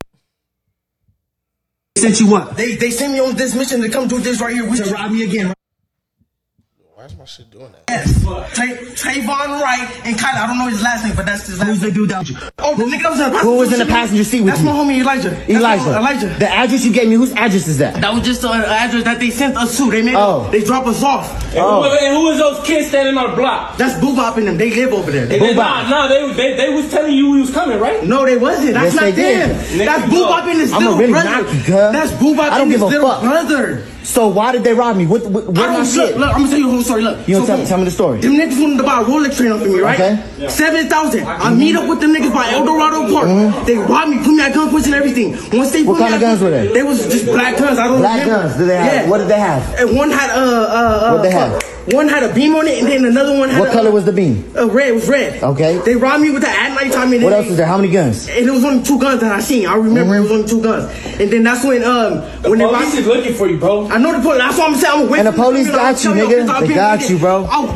Sent you what? They they sent me on this mission to come do this right here. We To rob me again, right? Why is my shit doing that? Yes. Tray, Trayvon Wright and Kylan. I don't know his last name, but that's his last Who's name. the dude that you? Oh, the nigga that was in the Who was in the passenger seat with That's you? my homie Elijah. That's my Elijah. homie Elijah. The address you gave me, whose address is that? That was just an address that they sent us to. They made Oh. us, they drop us off. Oh. And who was those kids standing on the block? That's Boobop and them. They live over there. They, They, nah, nah, they, they they was telling you we was coming, right? no, they wasn't. That's Yes, not they did. them. That's Nigga, Boobop and his I'ma little really brother. knock you, cuz. That's Boobop I don't and his give a little fuck. brother. So why did they rob me? What, what, I where's my don't, shit? look, look, I'm gonna tell you a whole story. Look, You don't So, tell, boom. tell me the story. Them niggas wanted to buy a Rolex train off of me, right? Okay. Yeah. Seven thousand. I meet up with them niggas by El Dorado Park. They robbed me, put me at gunpoint and everything. Once they Mm-hmm. What put me kind of at- guns were they? They was just black guns. I don't Black remember. guns. Did they have? Yeah. What did they have? And one had uh uh, uh What'd they have? One had a beam on it, and then another one had. What a, color was the beam? Uh, red. It was red. Okay. They robbed me with that at nighttime. And What then else was there? How many guns? And it was only two guns that I seen. I remember it was only two guns. And then that's when um when they robbed Police is looking for you, bro. I know the police. That's why I'm saying I'm waiting. And the police got you, nigga. They got you, bro. Oh,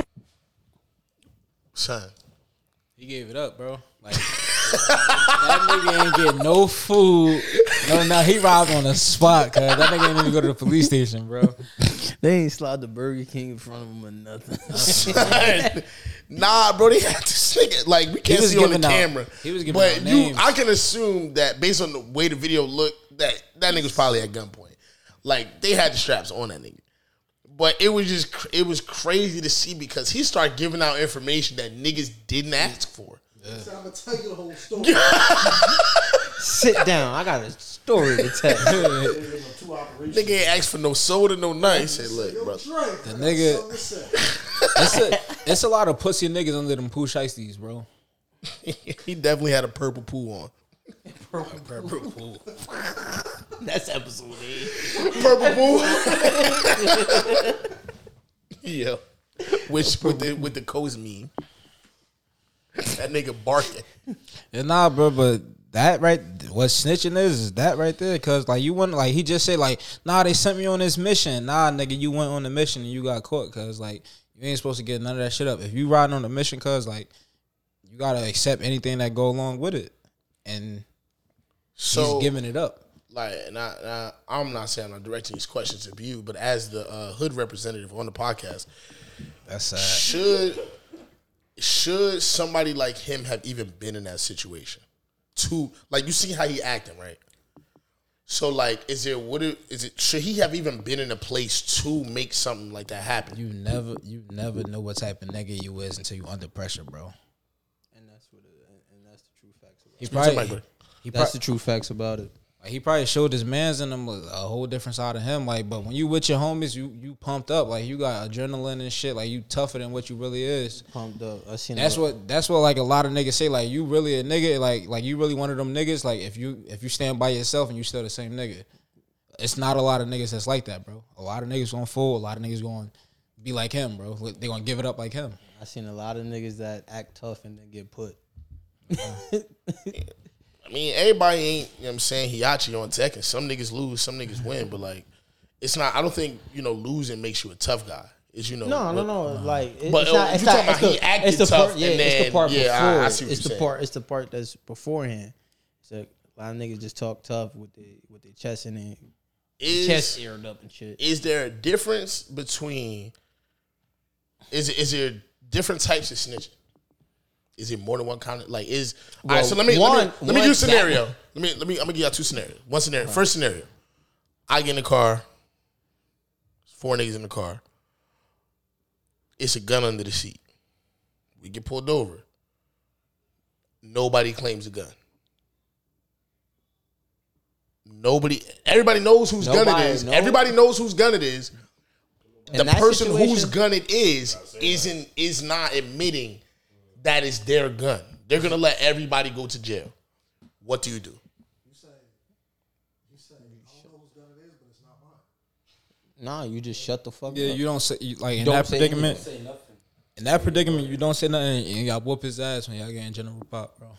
Son. He gave it up, bro. Like that nigga ain't getting no food. No, no, he robbed on the spot, cause that nigga ain't even go to the police station, bro. They ain't slide the Burger King in front of him or nothing. Son. Nah, bro, they had this nigga. Like, we can't was see on the giving out- camera. he was giving But out you, names. I can assume that based on the way the video looked, that that nigga's probably at gunpoint. Like, they had the straps on that nigga. But it was just, cr- it was crazy to see because he started giving out information that niggas didn't ask for. So I'm gonna tell you the whole story. Sit down. I got a story to tell. Nigga ain't asked for no soda, no nothing. He said, look, bro. The nigga, it's a, it's a lot of pussy niggas under them poo shiesties, bro. He definitely had a purple pool on. Purple pool. That's episode eight. Purple pool? Yeah. Which, with the, with the coast meme. That nigga barking. Yeah, nah, bro, but that right, what snitching is, is that right there. Cause like you went, like he just said, like, nah, they sent me on this mission. Nah, nigga, you went on the mission and you got caught. Cause like you ain't supposed to get none of that shit up. If you riding on the mission, cause like you gotta accept anything that go along with it, and So, he's giving it up. like, and I, and I, I'm not saying I'm directing these questions to you, but as the uh, hood representative on the podcast, That's sad. Should should somebody like him have even been in that situation? To like, you see how he acting, right? So like, is there would it is it should he have even been in a place to make something like that happen? You never, you never know what type of nigga you is until you under pressure, bro. And that's what it, and that's the true facts about He it. probably, he That's prob- the true facts about it. Like, he probably showed his mans in him a, a whole different side of him. Like, but when you with your homies, you you pumped up. Like, you got adrenaline and shit. Like, you tougher than what you really is. Pumped up. I seen That's a- what that's what like a lot of niggas say. Like, you really a nigga. Like like you really one of them niggas. Like, if you if you stand by yourself and you still the same nigga, it's not a lot of niggas that's like that, bro. A lot of niggas gonna fool. A lot of niggas gonna be like him, bro. They gonna give it up like him. I seen a lot of niggas that act tough and then get put. I mean, everybody ain't, you know what I'm saying, Hiachi on Tekken. Some niggas lose, some niggas win, but like, it's not, I don't think, you know, losing makes you a tough guy. It's, you know. No, no, what- no. Like, it, But it's not. if It's you not. talking It's about the, he acted it's the tough part. Yeah, and it's the then- part yeah, before. I- I see what it's you're the saying. part. It's the part that's beforehand. So a lot of niggas just talk tough with their with their chest and their Is, chest aired up and shit. Is there a difference between, is is there different types of snitching? Is it more than one kind of, like, is, all right, Well, so let me, one- let me, let me one- do a scenario. that- Let me, let me, I'm gonna give y'all two scenarios. One scenario. First scenario. I get in the car, four niggas in the car. It's a gun under the seat. We get pulled over. Nobody claims a gun. Nobody, everybody knows whose gun it Nobody is. knows. Everybody knows whose gun it is. In The that person whose situation- gun it is isn't is not admitting that it's their gun. They're gonna let everybody go to jail. What do you do? Nah, you just shut the fuck Yeah, up. you don't say you, like in Don't that say predicament. anything. In that predicament, you don't say nothing, and y'all whoop his ass when y'all get in general pop, bro.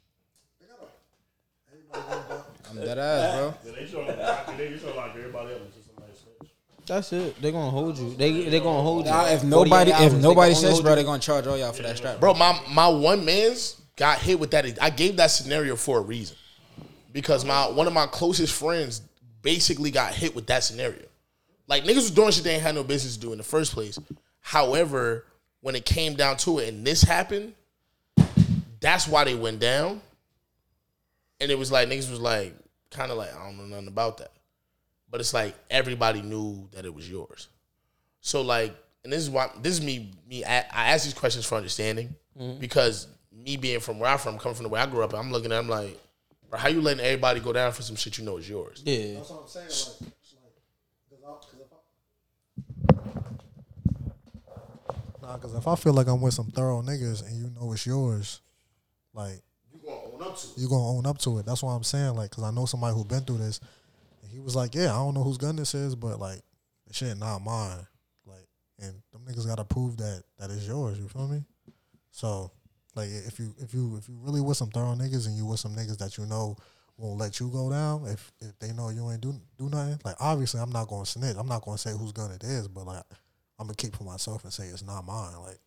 I'm dead ass, bro. Yeah, they trying to lock, they trying to lock everybody up until somebody snitch. That's it. They gonna hold you. They they gonna hold you. Nah, if forty-eight nobody, hours, if they nobody gonna says, hold bro, you. they gonna charge all y'all for that strap, Bro, my my one man's got hit with that. I gave that scenario for a reason. Because my one of my closest friends basically got hit with that scenario. Like, niggas was doing shit they ain't had no business to do in the first place. However, when it came down to it and this happened, that's why they went down. And it was like, niggas was like, kind of like, I don't know nothing about that. But it's like, everybody knew that it was yours. So like, and this is why, this is me, me I ask these questions for understanding. Mm-hmm. Because me being from where I'm from, coming from the way I grew up, I'm looking at, I'm like, bro, how you letting everybody go down for some shit you know is yours? Yeah. That's what I'm saying. Like, like, cause if I, nah, cause if I feel like I'm with some thorough niggas and you know it's yours, like You gonna own up to it. you gonna own up to it. That's what I'm saying. Like, cause I know somebody who been through this, and he was like, "Yeah, I don't know whose gun this is, but like, the shit not mine." Like, and them niggas gotta prove that that is yours. You feel me? So, like, if you if you if you really with some thorough niggas and you with some niggas that you know won't let you go down, if if they know you ain't do do nothing, like obviously I'm not gonna snitch. I'm not gonna say whose gun it is, but like I'm gonna keep for myself and say it's not mine. Like,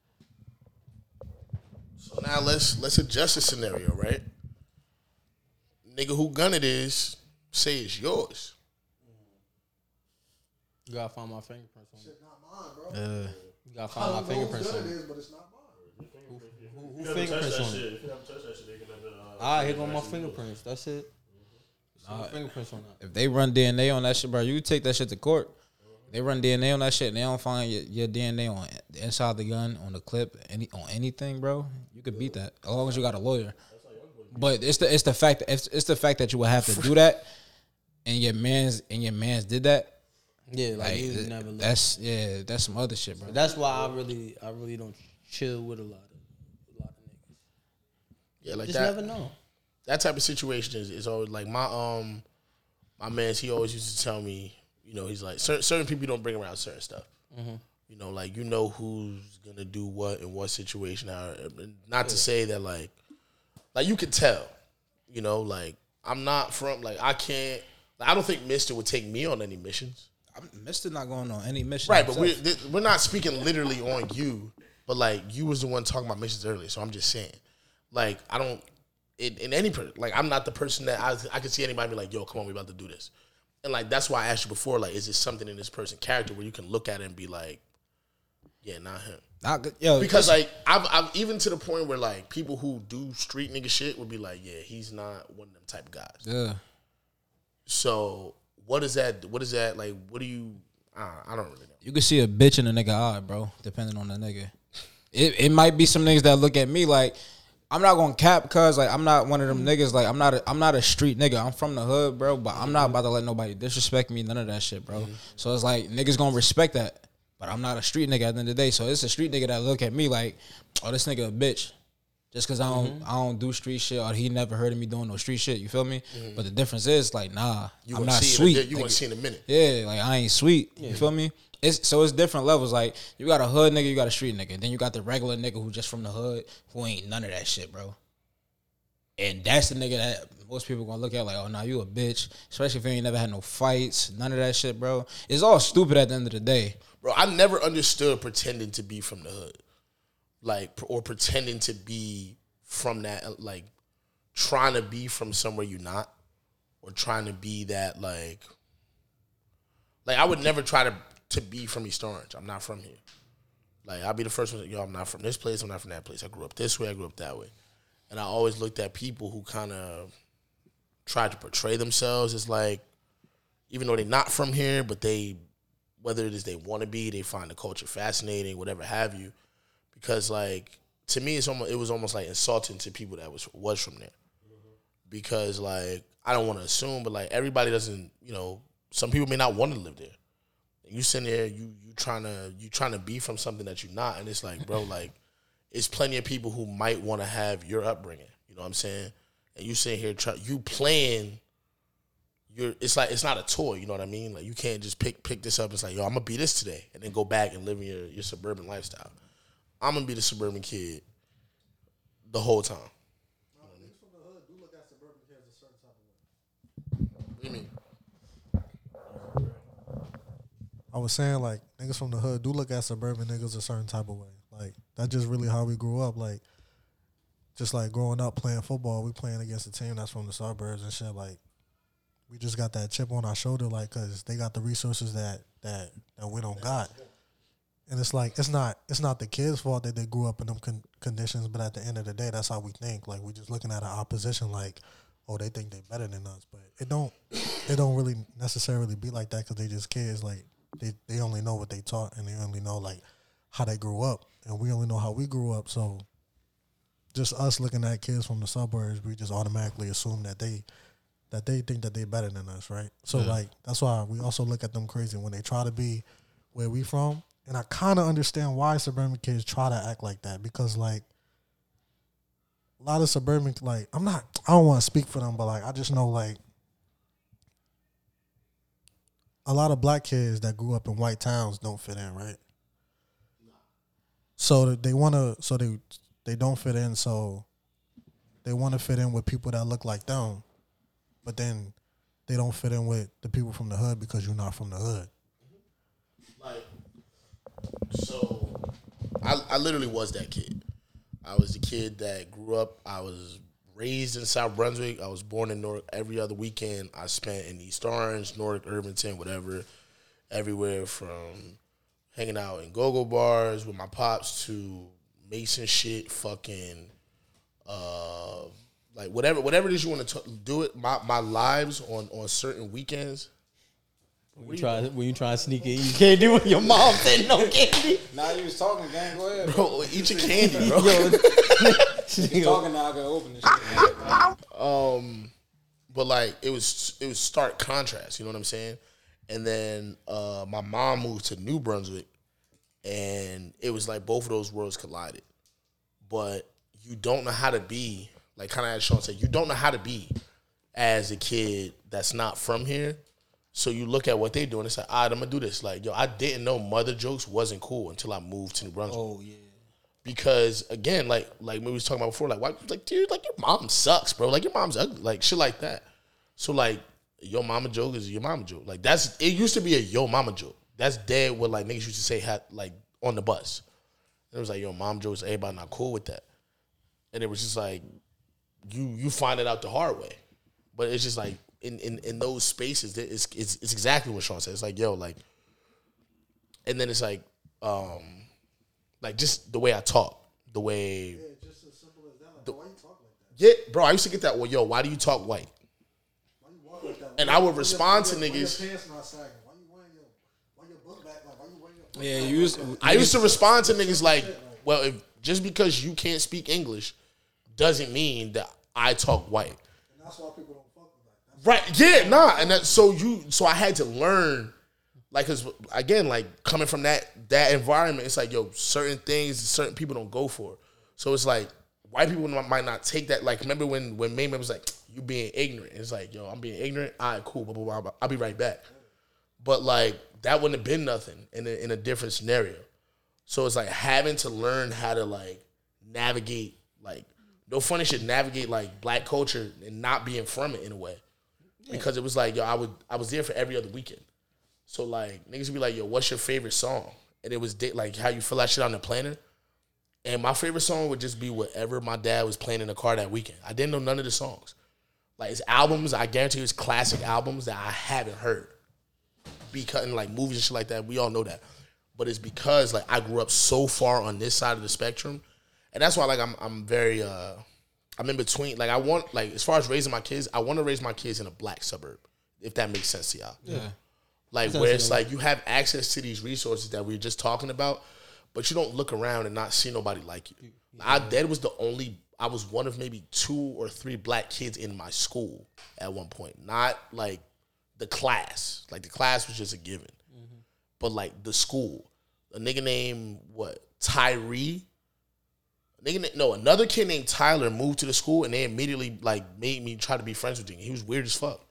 So now let's let's adjust the scenario, right? Nigga who gun it is, say it's yours. You gotta find my fingerprints on it. Uh, You gotta find my fingerprints on it. but it's not mine. Who fingerprints on it? If you haven't touched that shit, they can never. Uh, All right, here go my fingerprints. That's it. Nah, fingerprints on that. if they run D N A on that shit, bro, you take that shit to court. They run D N A on that shit, and they don't find your, your D N A on the inside the gun, on the clip, any on anything, bro. You could beat that as long as you got a lawyer. But it's the it's the fact that it's, it's the fact that you would have to do that, and your man's and your man's did that. Yeah, like, Like, you th- never look. that's yeah, that's some other shit, bro. That's why I really, I really don't chill with a lot of, a lot of niggas. Yeah, like Just that. never know. That type of situation is, is always like my um my man's. He always used to tell me, you know, he's like certain certain people you don't bring around certain stuff. Mm-hmm. You know, like you know who's gonna do what in what situation. Now, not to say that like like you can tell. You know, like I'm not from like I can't. Like, I don't think Mister would take me on any missions. Mister not going on any mission, Right, but himself. we're th- we're not speaking literally on you, but like you was the one talking about missions earlier. So I'm just saying, like I don't in, in any per- like I'm not the person that I I could see anybody be like, yo, come on, we about to do this, and like that's why I asked you before, like, is it something in this person's character where you can look at it and be like, Yeah, not him. Not good. Yo, Because like I've, I've even to the point where like people who do street nigga shit would be like, yeah, he's not one of them type of guys. Yeah. So what is that? What is that like? What do you? Uh, I don't really know. You can see a bitch in a nigga eye, bro, depending on the nigga. It it might be some niggas that look at me like I'm not gonna cap, cause like I'm not one of them niggas. Like I'm not a, I'm not a street nigga. I'm from the hood, bro. But I'm not about to let nobody disrespect me. None of that shit, bro. Mm-hmm. So it's like niggas gonna respect that. But I'm not a street nigga at the end of the day. So it's a street nigga that look at me like, oh, this nigga a bitch. Just cause I don't mm-hmm. I don't do street shit, or he never heard of me doing no street shit. You feel me? Mm-hmm. But the difference is like, nah, you I'm not see sweet. A, you like, want to see in a minute? Yeah, like I ain't sweet. Yeah. You feel me? It's so it's different levels. Like you got a hood nigga, you got a street nigga, then you got the regular nigga who just from the hood who ain't none of that shit, bro. And that's the nigga that most people gonna look at like, oh, nah, you a bitch. Especially if you ain't never had no fights, none of that shit, bro. It's all stupid at the end of the day. Bro, I never understood pretending to be from the hood. Like, or pretending to be from that, like, trying to be from somewhere you're not. Or trying to be that, like, like, I would never try to, to be from East Orange. I'm not from here. Like, I'll be the first one, yo, I'm not from this place, I'm not from that place. I grew up this way, I grew up that way. And I always looked at people who kind of tried to portray themselves as, like, even though they're not from here, but they... whether it is they want to be, they find the culture fascinating, whatever have you. Because, like, to me, it's almost, it was almost like insulting to people that was was from there. Mm-hmm. Because, like, I don't want to assume, but, like, everybody doesn't, you know, some people may not want to live there. And you sitting there, you you trying to you trying to be from something that you're not, and it's like, bro, like, it's plenty of people who might want to have your upbringing. You know what I'm saying? And you sitting here, try, you playing. You're, it's like it's not a toy, you know what I mean? Like you can't just pick pick this up. It's like, yo, I'm gonna be this today, and then go back and live in your, your suburban lifestyle. I'm gonna be the suburban kid the whole time. You know what I mean? From the hood, do look at suburban kids a certain type of way. What do you mean? I was saying like niggas from the hood do look at suburban niggas a certain type of way. Like that's just really how we grew up. Like just like growing up playing football, we playing against a team that's from the suburbs and shit. Like. We just got that chip on our shoulder, like, cause they got the resources that that that we don't got, and it's like it's not it's not the kids' fault that they grew up in them con- conditions. But at the end of the day, that's how we think. Like we just looking at our opposition, like, oh, they think they better than us, but it don't it don't really necessarily be like that, cause they just kids. Like they they only know what they taught, and they only know like how they grew up, and we only know how we grew up. So just us looking at kids from the suburbs, we just automatically assume that they. that they think that they better than us, right? So, yeah. like, that's why we also look at them crazy when they try to be where we from. And I kind of understand why suburban kids try to act like that because, like, a lot of suburban, like, I'm not, I don't want to speak for them, but, like, I just know, like, a lot of black kids that grew up in white towns don't fit in, right? So they want to, so they they don't fit in, so they want to fit in with people that look like them. But then they don't fit in with the people from the hood because you're not from the hood. Like, so I, I literally was that kid. I was the kid that grew up. I was raised in South Brunswick. I was born in Newark. Every other weekend I spent in East Orange, Newark, Irvington, whatever, everywhere from hanging out in go-go bars with my pops to Mason shit, fucking, uh, like whatever, whatever it is you want to t- do it. My my lives on, on certain weekends. When you try, when you try to sneak in, you can't do it. Your mom said no candy. Nah, you was talking, gang. Go ahead, bro. Eat your candy, bro. You talking now? I gotta open this shit. Um, but like it was, it was stark contrast. You know what I'm saying? And then uh, my mom moved to New Brunswick, and it was like both of those worlds collided. But you don't know how to be. Like kind of as Sean said, you don't know how to be as a kid that's not from here. So you look at what they do and it's like, all right, I'm going to do this. Like, yo, I didn't know mother jokes wasn't cool until I moved to New Brunswick. Oh, yeah. Because, again, like like we was talking about before, like, why, like, dude, like, your mom sucks, bro. Like, your mom's ugly. Like, shit like that. So, like, your mama joke is your mama joke. Like, that's, it used to be a yo mama joke. That's dead what, like, niggas used to say, had, like, on the bus. And it was like, yo, mom jokes, everybody not cool with that. And it was just like, you you find it out the hard way. But it's just like, in, in, in those spaces, it's, it's it's exactly what Sean said. It's like, yo, like, and then it's like, um, Like just the way I talk, the way. Yeah, just as simple as that. Like, the, why you talk like that? Yeah, bro. I used to get that. Well, yo, why do you talk white? Why you walk like that? And I would respond to niggas. Yeah, you used, I used to respond to niggas like, well, if just because you can't speak English doesn't mean that I talk white. And that's why people don't fuck with that. Right? Yeah, nah. And that so you so I had to learn, like, cause again, like coming from that that environment, it's like, yo, certain things certain people don't go for. So it's like white people might not take that. Like, remember when when Mayman was like, you being ignorant? It's like, yo, I'm being ignorant. All right, cool. Blah, blah, blah, blah. I'll be right back. But like that wouldn't have been nothing in a, in a different scenario. So it's like having to learn how to like navigate, like no funny shit, navigate like black culture and not being from it in a way. Yeah. Because it was like, yo, I would I was there for every other weekend. So like niggas would be like, yo, what's your favorite song? And it was like how you feel that shit on the planner. And my favorite song would just be whatever my dad was playing in the car that weekend. I didn't know none of the songs. Like his albums, I guarantee it's classic albums that I haven't heard. Be cutting like movies and shit like that. We all know that, but it's because like I grew up so far on this side of the spectrum, and that's why like I'm I'm very uh I'm in between. Like I want like as far as raising my kids, I want to raise my kids in a black suburb, if that makes sense to y'all. Yeah. Like where it's like you have access to these resources that we were just talking about, but you don't look around and not see nobody like you. Yeah. My dad was the only. I was one of maybe two or three black kids in my school at one point. Not like the class. Like the class was just a given. Mm-hmm. But like the school. A nigga named what? Tyree. A nigga na- no, another kid named Tyler moved to the school and they immediately like made me try to be friends with him. He was weird as fuck.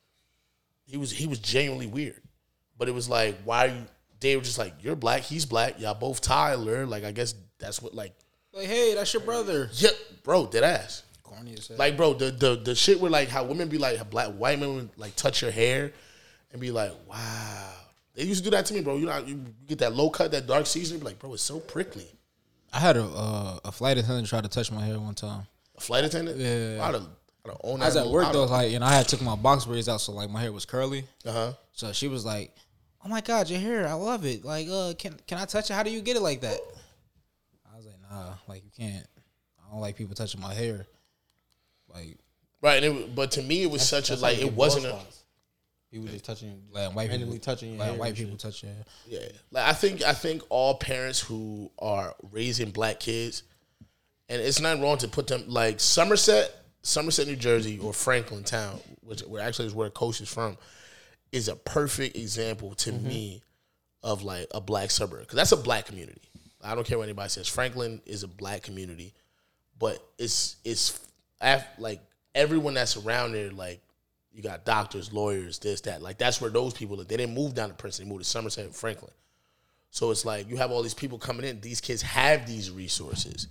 He was he was genuinely weird. But it was like, why are you they were just like, you're black, he's black, y'all both Tyler. Like I guess that's what like Like, hey, that's your brother. Yeah, bro, dead ass. Corny as hell. Like, bro, the, the the shit where like how women be like, black white men would like touch your hair and be like, wow. They used to do that to me, bro. You know, you get that low cut, that dark season, be like, bro, it's so prickly. I had a uh, a flight attendant try to touch my hair one time. A flight attendant? Yeah. I'd have, I'd have owned that. I was at work though, have, like, you know, I had took my box braids out, so like my hair was curly. Uh huh. So she was like, "Oh my god, your hair, I love it. Like, uh, can can I touch it? How do you get it like that?" I was like, "Nah, like you can't. I don't like people touching my hair." Like, right, and it, but to me, it was That's- such a that's like how you it get wasn't ball a. spots. People just touching, like white randomly people touching your like hair white and people shit. touch your hair. Yeah, like I think I think all parents who are raising black kids, and it's not wrong to put them like Somerset, Somerset, New Jersey, or Franklin Town, which where actually is where Coach is from, is a perfect example to Mm-hmm. me of like a black suburb because that's a black community. I don't care what anybody says. Franklin is a black community, but it's it's like everyone that's around there like. You got doctors, lawyers, this, that. Like, that's where those people live. They didn't move down to Princeton. They moved to Somerset and Franklin. So it's like you have all these people coming in. These kids have these resources.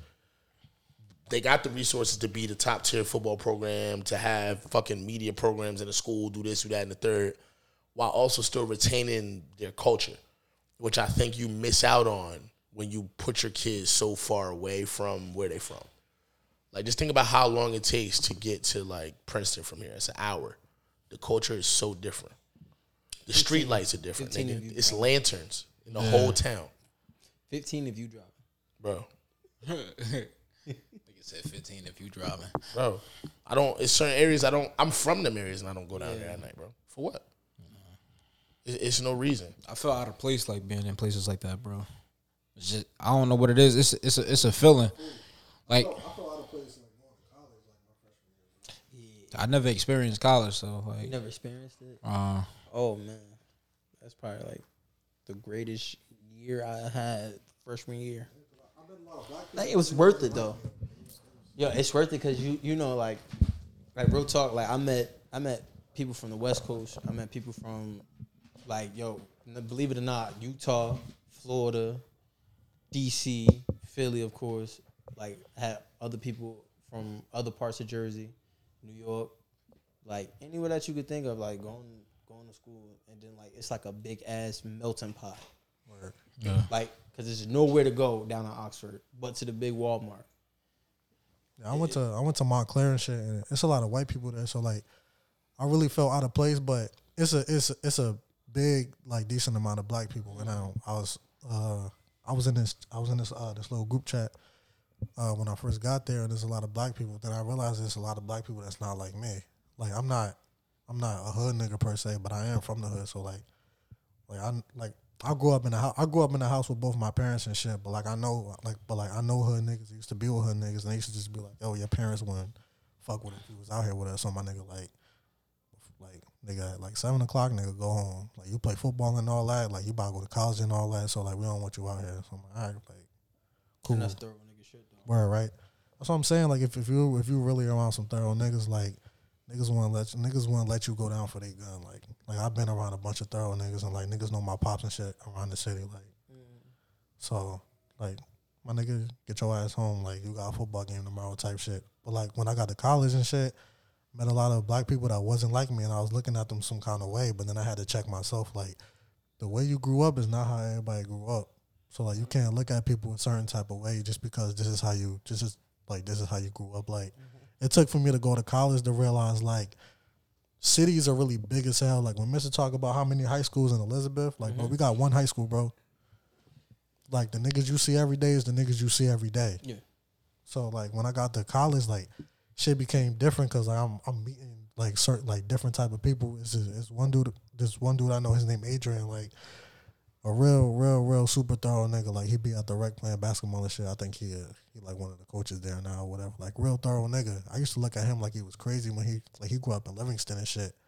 They got the resources to be the top-tier football program, to have fucking media programs in the school, do this, do that, and the third, while also still retaining their culture, which I think you miss out on when you put your kids so far away from where they're from. Like, just think about how long it takes to get to, like, Princeton from here. It's an hour. The culture is so different. The street lights are different, nigga. It's lanterns in the Yeah. whole town. fifteen if you drop. Bro. Nigga said fifteen if you driving. Bro. I don't, it's certain areas I don't, I'm from them areas and I don't go down there at night, bro. For what? It's, it's no reason. I feel out of place like being in places like that, bro. It's just I don't know what it is. It's it's a, it's a feeling. Like I never experienced college, so like You never experienced it? Uh, oh man, that's probably like the greatest year I had freshman year. Like it was worth it though. Yo, it's worth it because you you know like like real talk. Like I met I met people from the West Coast. I met people from like yo, believe it or not, Utah, Florida, D C, Philly, of course. Like had other people from other parts of Jersey. New York, like anywhere that you could think of, like going going to school, and then like it's like a big ass melting pot. Word. Yeah. Like because there's nowhere to go down in Oxford but to the big Walmart. Yeah, I went to I went to Montclair and shit, and it's a lot of white people there. So like, I really felt out of place, but it's a it's a, it's a big like decent amount of black people, and I I was uh I was in this I was in this uh, this little group chat uh, when I first got there, and there's a lot of black people. Then I realized there's a lot of black people that's not like me. Like I'm not I'm not a hood nigga per se, but I am from the hood. So like like I like I grew up in a house. I grew up in a house with both my parents and shit. But like I know like but like I know hood niggas. I used to be with hood niggas, and they used to just be like, "Yo, your parents wouldn't fuck with it if you was out here with us." So my nigga like. Like, nigga, at like seven o'clock, nigga, go home. Like, you play football and all that. Like, you about to go to college and all that. So, like, we don't want you out here. So, I'm like, all right, like, cool. And that's thorough nigga shit, though. Word, right? That's what I'm saying. Like, if, if you if you really around some thorough niggas, like, niggas want to let you, niggas want to let you go down for their gun. Like, like I've been around a bunch of thorough niggas, and, like, niggas know my pops and shit around the city. Like, mm. so, like, my nigga, get your ass home. Like, you got a football game tomorrow type shit. But, like, when I got to college and shit, met a lot of black people that wasn't like me, and I was looking at them some kind of way, but then I had to check myself, like, the way you grew up is not how everybody grew up. So, like, you can't look at people a certain type of way just because this is how you, just is, like, this is how you grew up. Like, mm-hmm. It took for me to go to college to realize, like, cities are really big as hell. Like, when Mister talk about how many high schools in Elizabeth, like, mm-hmm. bro, we got one high school, bro. Like, the niggas you see every day is the niggas you see every day. Yeah. So, like, when I got to college, like, shit became different because like, I'm I'm meeting like certain like different type of people. It's, it's one dude, this one dude I know, his name Adrian, like a real, real, real super thorough nigga. Like he be at the rec playing basketball and shit. I think he uh, he like one of the coaches there now or whatever. Like real thorough nigga. I used to look at him like he was crazy when he like he grew up in Livingston and shit.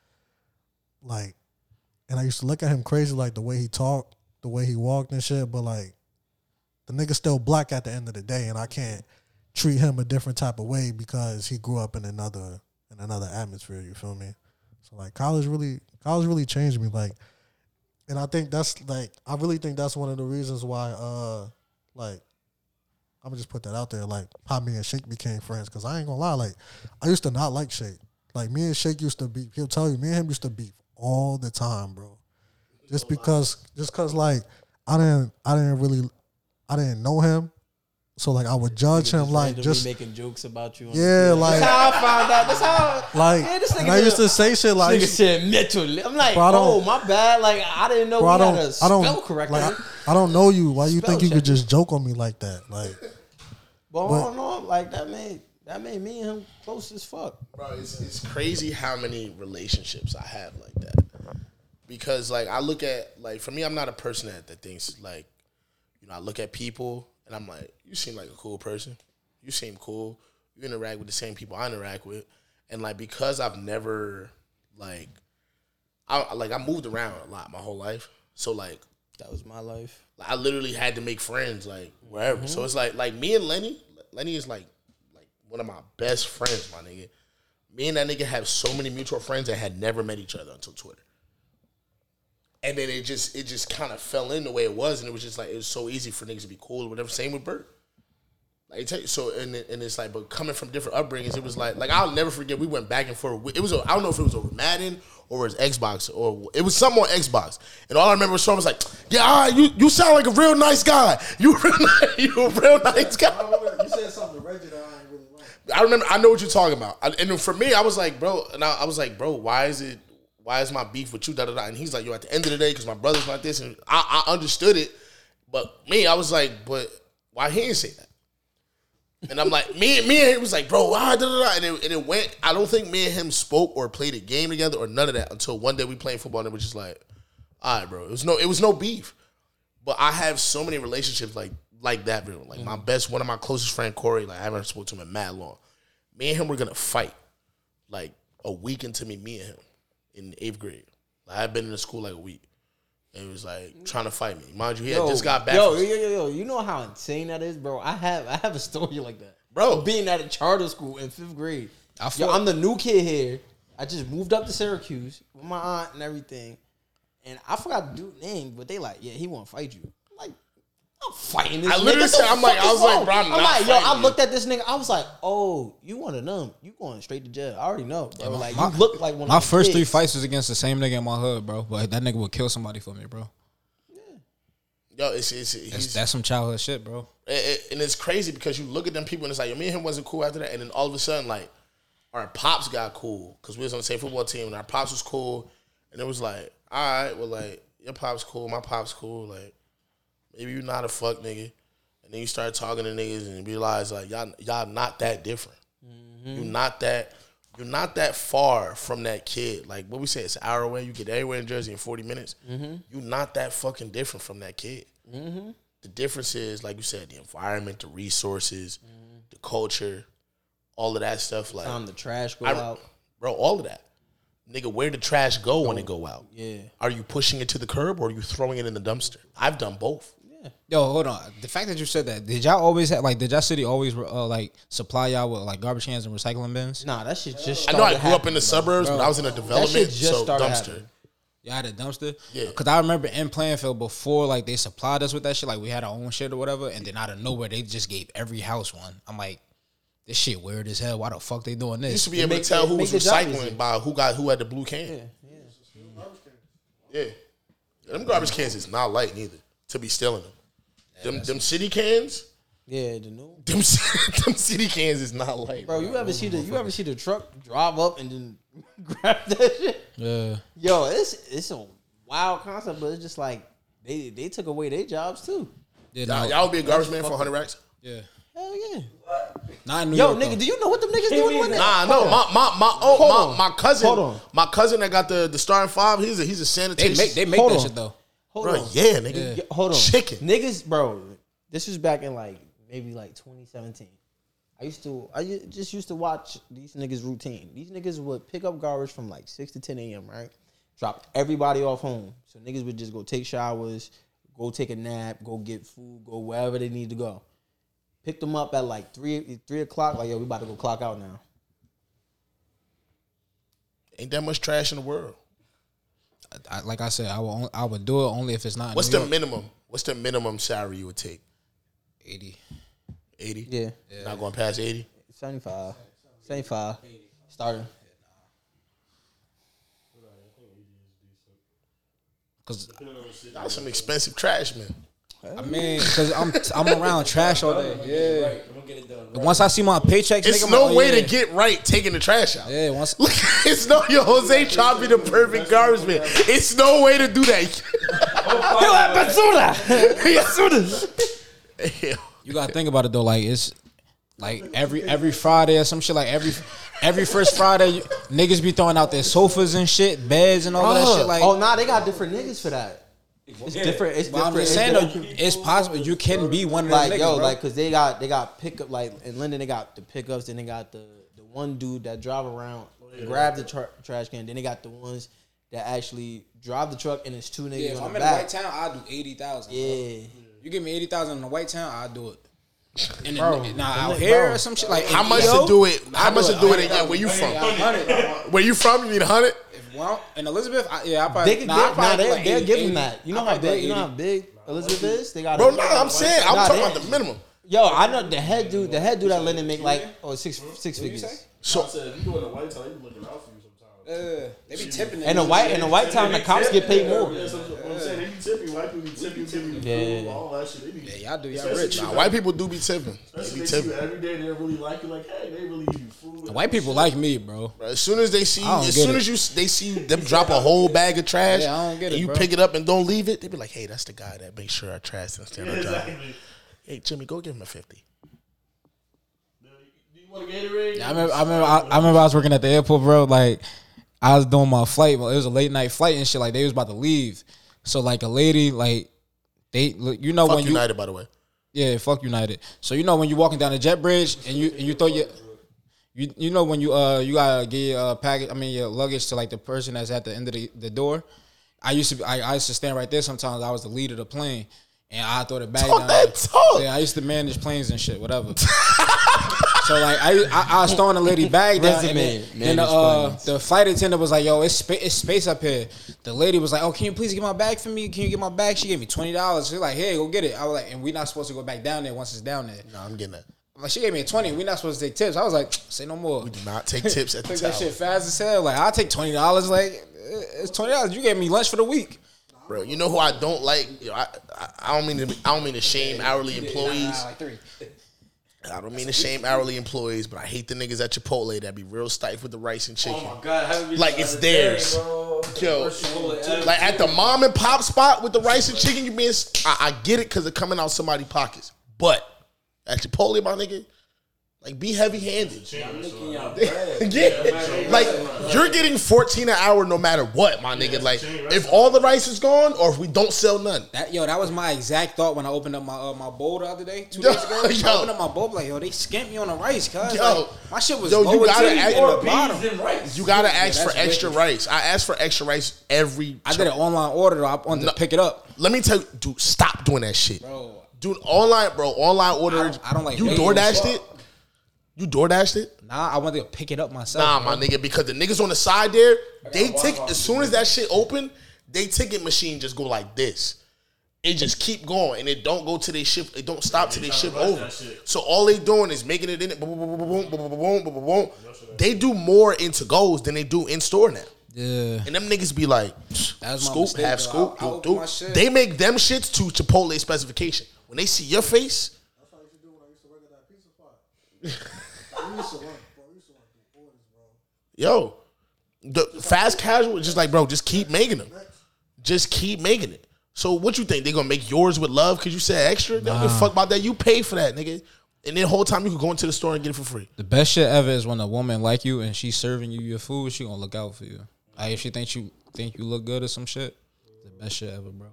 Like, and I used to look at him crazy like the way he talked, the way he walked and shit. But like, the nigga still black at the end of the day, and I can't treat him a different type of way because he grew up in another in another atmosphere. You feel me? So like college really college really changed me. Like, and I think that's like I really think that's one of the reasons why uh like I'm gonna just put that out there. Like how me and Shake became friends, because I ain't gonna lie. Like I used to not like Shake. Like me and Shake used to be. He'll tell you, me and him used to beef all the time, bro. Just because, just cause like I didn't I didn't really I didn't know him. So like I would judge him like just making jokes about you. Yeah, like that's how I found out. That's how like yeah, this and I used to say shit like this nigga said mentally. I'm like, oh my bad. Like I didn't know bro, we I had don't, to I spell don't, correctly. Like, I, I don't know you. Why you Spell think you check could just joke on me like that? Like, but, but I don't know. Like that made that made me and him close as fuck. Bro, it's it's crazy how many relationships I have like that. Because like I look at like for me, I'm not a person that, that thinks like, you know, I look at people. And I'm like, you seem like a cool person. You seem cool. You interact with the same people I interact with. And, like, because I've never, like, I like I moved around a lot my whole life. So, like. That was my life. Like, I literally had to make friends, like, wherever. Mm-hmm. So, it's like, like, me and Lenny, Lenny is, like, like one of my best friends, my nigga. Me and that nigga have so many mutual friends that had never met each other until Twitter. And then it just it just kind of fell in the way it was, and it was just like it was so easy for niggas to be cool or whatever. Same with Bert. Like tell you, so, and and it's like, but coming from different upbringings, it was like like I'll never forget. We went back and forth. It was a, I don't know if it was over Madden or it was Xbox or it was something on Xbox. And all I remember was Sean was like, "Yeah, all right, you you sound like a real nice guy. You real nice, you a real nice guy." You said something to Reggie that I ain't really like. I remember. I know what you're talking about. I, and for me, I was like, bro, and I, I was like, bro, why is it? Why is my beef with you? Da, da, da. And he's like, yo, at the end of the day, because my brother's like this. And I, I understood it. But me, I was like, but why he didn't say that? And I'm like, me, me and him was like, bro, why? Da, da, da. And, it, and it went, I don't think me and him spoke or played a game together or none of that until one day we played football and it was just like, all right, bro. It was no, it was no beef. But I have so many relationships like like that, bro. Like mm-hmm. my best, one of my closest friend, Corey, like I haven't spoken to him in mad long. Me and him were going to fight like a week into me, me and him. In eighth grade. Like, I've been in the school like a week. And he was like trying to fight me. Mind you, he had yo, just got back. Yo, yo, yo, yo, you know how insane that is, bro? I have I have a story like that. Bro. Being at a charter school in fifth grade. I yo, I'm the new kid here. I just moved up to Syracuse with my aunt and everything. And I forgot the dude's name, but they like, yeah, he want to fight you. I'm like, I'm fighting this I nigga. literally said, I'm like, I was like, bro, I'm, I'm not like, yo, I you. looked at this nigga. I was like, oh, you one of them. You going straight to jail. I already know, bro. Yeah, like, my, you look like one my of the first kids. three fights was against the same nigga in my hood, bro. But that nigga would kill somebody for me, bro. Yo, it's, it's, it's that's, that's some childhood shit, bro. It, it, and it's crazy because you look at them people and it's like, yo, me and him wasn't cool after that. And then all of a sudden, like, our pops got cool because we was on the same football team and our pops was cool. And it was like, all right, well, like, your pop's cool, my pop's cool. Like, Maybe you not a fuck nigga. And then you start talking to niggas and you realize like y'all y'all not that different. Mm-hmm. You're not that you're not that far from that kid. Like what we say, it's an hour away. You get everywhere in Jersey in forty minutes. Mm-hmm. You're not that fucking different from that kid. Mm-hmm. The difference is, like you said, the environment, the resources, mm-hmm. the culture, all of that stuff. Like time the trash go I, out, bro. All of that. Nigga, where did trash go, go when it go out? Yeah. Are you pushing it to the curb or are you throwing it in the dumpster? I've done both. Yo, hold on. The fact that you said that, did y'all always have like, did y'all city always uh, like supply y'all with like garbage cans and recycling bins? Nah, that shit just. I know I grew happening, up in the bro. suburbs, Bro. but I was in a development, so dumpster. Happening. Y'all had a dumpster? Yeah. Because I remember in Plainfield before, like they supplied us with that shit, like we had our own shit or whatever, and then out of nowhere they just gave every house one. I'm like, this shit weird as hell. Why the fuck they doing this? You used to be able make, to tell who was recycling easy. by who got who had the blue can. Yeah, yeah. yeah. Them garbage cans is not light neither. To be stealing them. Yeah, them them city cans. Yeah, the new. Them them city cans is not light, bro. You ever see the you ever see the truck drive up and then grab that shit? Yeah. Yo, it's it's a wild concept, but it's just like they they took away their jobs too. Yeah, y'all, no, y'all would be a garbage man for one hundred racks? Yeah. Hell yeah. Not in New Yo, York, nigga, though. do you know what them niggas doing with Nah, that? no, my my my oh Hold my, on. my cousin, Hold on. my cousin that got the the starting five. He's a he's a They sanitation. make they make Hold that on. shit though. Hold bro, on. yeah, nigga. Yeah, hold on. Chicken. Niggas, bro, this was back in like maybe like twenty seventeen. I used to I u- just used to watch these niggas routine. These niggas would pick up garbage from like six to ten a.m., right? Drop everybody off home. So niggas would just go take showers, go take a nap, go get food, go wherever they need to go. Picked them up at like three three o'clock. Like, yo, we about to go clock out now. Ain't that much trash in the world. I, like I said, I will on- I would do it only if it's not. In What's New the York. minimum? What's the minimum salary you would take? eighty. eighty? Yeah. Not going past eighty? seventy-five. seventy-five. Starting. Cause That's some expensive trash, man. I mean, cause I'm I'm around trash all day. Yeah. Once I see my paychecks, It's nigga, I'm no like, oh, way yeah. to get right taking the trash out. Yeah. Once It's no, yo, Jose trying to be the perfect garbage man. It's no way to do that. you gotta think about it though, like it's like every every Friday or some shit, like every every first Friday, you, niggas be throwing out their sofas and shit, beds and all of that shit. Like, oh, nah, they got different niggas for that. It's different. It's but I'm different. just It's saying though, different. it's possible you can be one of Like them niggas, yo, bro. like cause they got they got pickup like in Linden they got the pickups, then they got the the one dude that drive around, grab the tra- trash can, then they got the ones that actually drive the truck and it's two niggas yeah, if on I'm the in a back. white town, I'll do eighty thousand. Yeah, you give me eighty thousand in a white town, I'll do it. And Bro, then, nah, them out ni- here bro. or some shit like How much Yo, to do it? How I much do to it. do it again? Where you from? Where you from? You need a hundred? If, well, in Elizabeth, I, yeah, I probably they could nah, get, I probably nah, do they like they're eighty, giving eighty. that. You know I how probably big? You know do how eighty. big Elizabeth is? They got Bro, a- no, I'm saying, I'm Nah, talking they- about the minimum. Yo, I know the head dude. The head dude at Linden make like oh six six figures. So, If you go in the white town, they be looking out for you sometimes. Uh, they be tipping. And the white and the white town, the cops get paid more. Yeah, so what I'm saying, they be tipping. White people be tipping, tipping, Yeah. food, all that shit. They be, Yeah, y'all do. Y'all Especially rich. if nah, white people do be tipping. They Especially be they see you tipping. every day. They don't really like you. Like, hey, they really give you food. White people like me, bro. Bro, as soon as they see, I don't as get soon it. as you they see them drop a whole bag of trash, Yeah, I don't get and it, you bro. pick it up and don't leave it, they be like, "Hey, that's the guy that makes sure our trash doesn't stay on Yeah, the driveway." exactly. Hey, Jimmy, go give him a fifty. Do you want a Gatorade? Yeah, I remember. I remember. I, I remember. I was working at the airport, bro. Like, I was doing my flight. Well, it was a late night flight and shit. Like, they was about to leave. So, like, a lady, like, they, look, you know, Fuck when you, United, by the way. yeah, fuck United. So, you know, when you walking down the jet bridge and you and you throw your, you you know when you uh you gotta get your uh, package. I mean, your luggage to like the person that's at the end of the, the door. I used to. Be, I, I used to stand right there. Sometimes I was the lead of the plane. And I throw the bag Talk down. that talk. Yeah, I used to manage planes and shit, whatever. So like I, I I was throwing the lady bag down, and then, Resume, then the, manage uh, planes. the flight attendant was like, "Yo, it's spa- it's space up here." The lady was like, "Oh, can you please get my bag for me? Can you get my bag?" She gave me twenty dollars. She's like, "Hey, go get it." I was like, "And we're not supposed to go back down there once it's down there." No, I'm getting that. Like she gave me a twenty. We're not supposed to take tips. I was like, "Say no more." We do not take tips at the Took that tower. shit fast as hell. Like I'll take twenty dollars. Like it's twenty dollars. You gave me lunch for the week. Bro, you know who I don't like? You know, I, I I don't mean to I don't mean to shame hourly employees. Like three. I don't mean to shame hourly employees, but I hate the niggas at Chipotle that be real stiff with the rice and chicken. Oh my god, I haven't been Like to it's the other day, theirs. bro. Yo, like at the mom and pop spot with the rice and chicken, you being, I, I get it because it's coming out somebody's pockets. But at Chipotle, my nigga, like be heavy handed. Yeah, like you're getting fourteen an hour no matter what, my nigga. Like if all the rice is gone or if we don't sell none. That yo, that was my exact thought when I opened up my uh, my bowl the other day, two days ago. I Yo. opened up my bowl like yo, they skimped me on the rice, cuz Yo. like, my shit was Yo, you lower gotta titty ask in the for bottom. You gotta ask Yeah, for that's extra wicked. rice. I asked for extra rice every. I did an online order though. I wanted No. to pick it up. Let me tell you, dude, stop doing that shit. Bro. Dude, online, bro, online orders. I don't- I don't like You waiting. DoorDashed it? You DoorDashed it? Nah, I wanted to pick it up myself. Nah, bro. my nigga, because the niggas on the side there, they take as soon as that shit open, they ticket machine just go like this. It just keep going and it don't go to their shift. It don't stop till they shift over. So all they doing is making it in it. Boom, boom, boom, boom, boom, boom, boom, boom, boom, boom. They do more in to goes than they do in store now. Yeah. And them niggas be like, That was my scoop, mistake, half though. scoop, I- I do, opened do. my shit. They make them shits to Chipotle specification. When they see your face, That's how I used to do when I used to work at that pizza spot. We used to work, bro. We used to work through orders, bro. yo, the fast casual, just like, bro, just keep making them. Just keep making it. So what you think? They gonna make yours with love because you said extra? They don't give a fuck about that. You pay for that, nigga. And then the whole time you could go into the store and get it for free. The best shit ever is when a woman like you and she's serving you your food, she gonna look out for you. Like if she thinks you think you look good or some shit, the best shit ever, bro.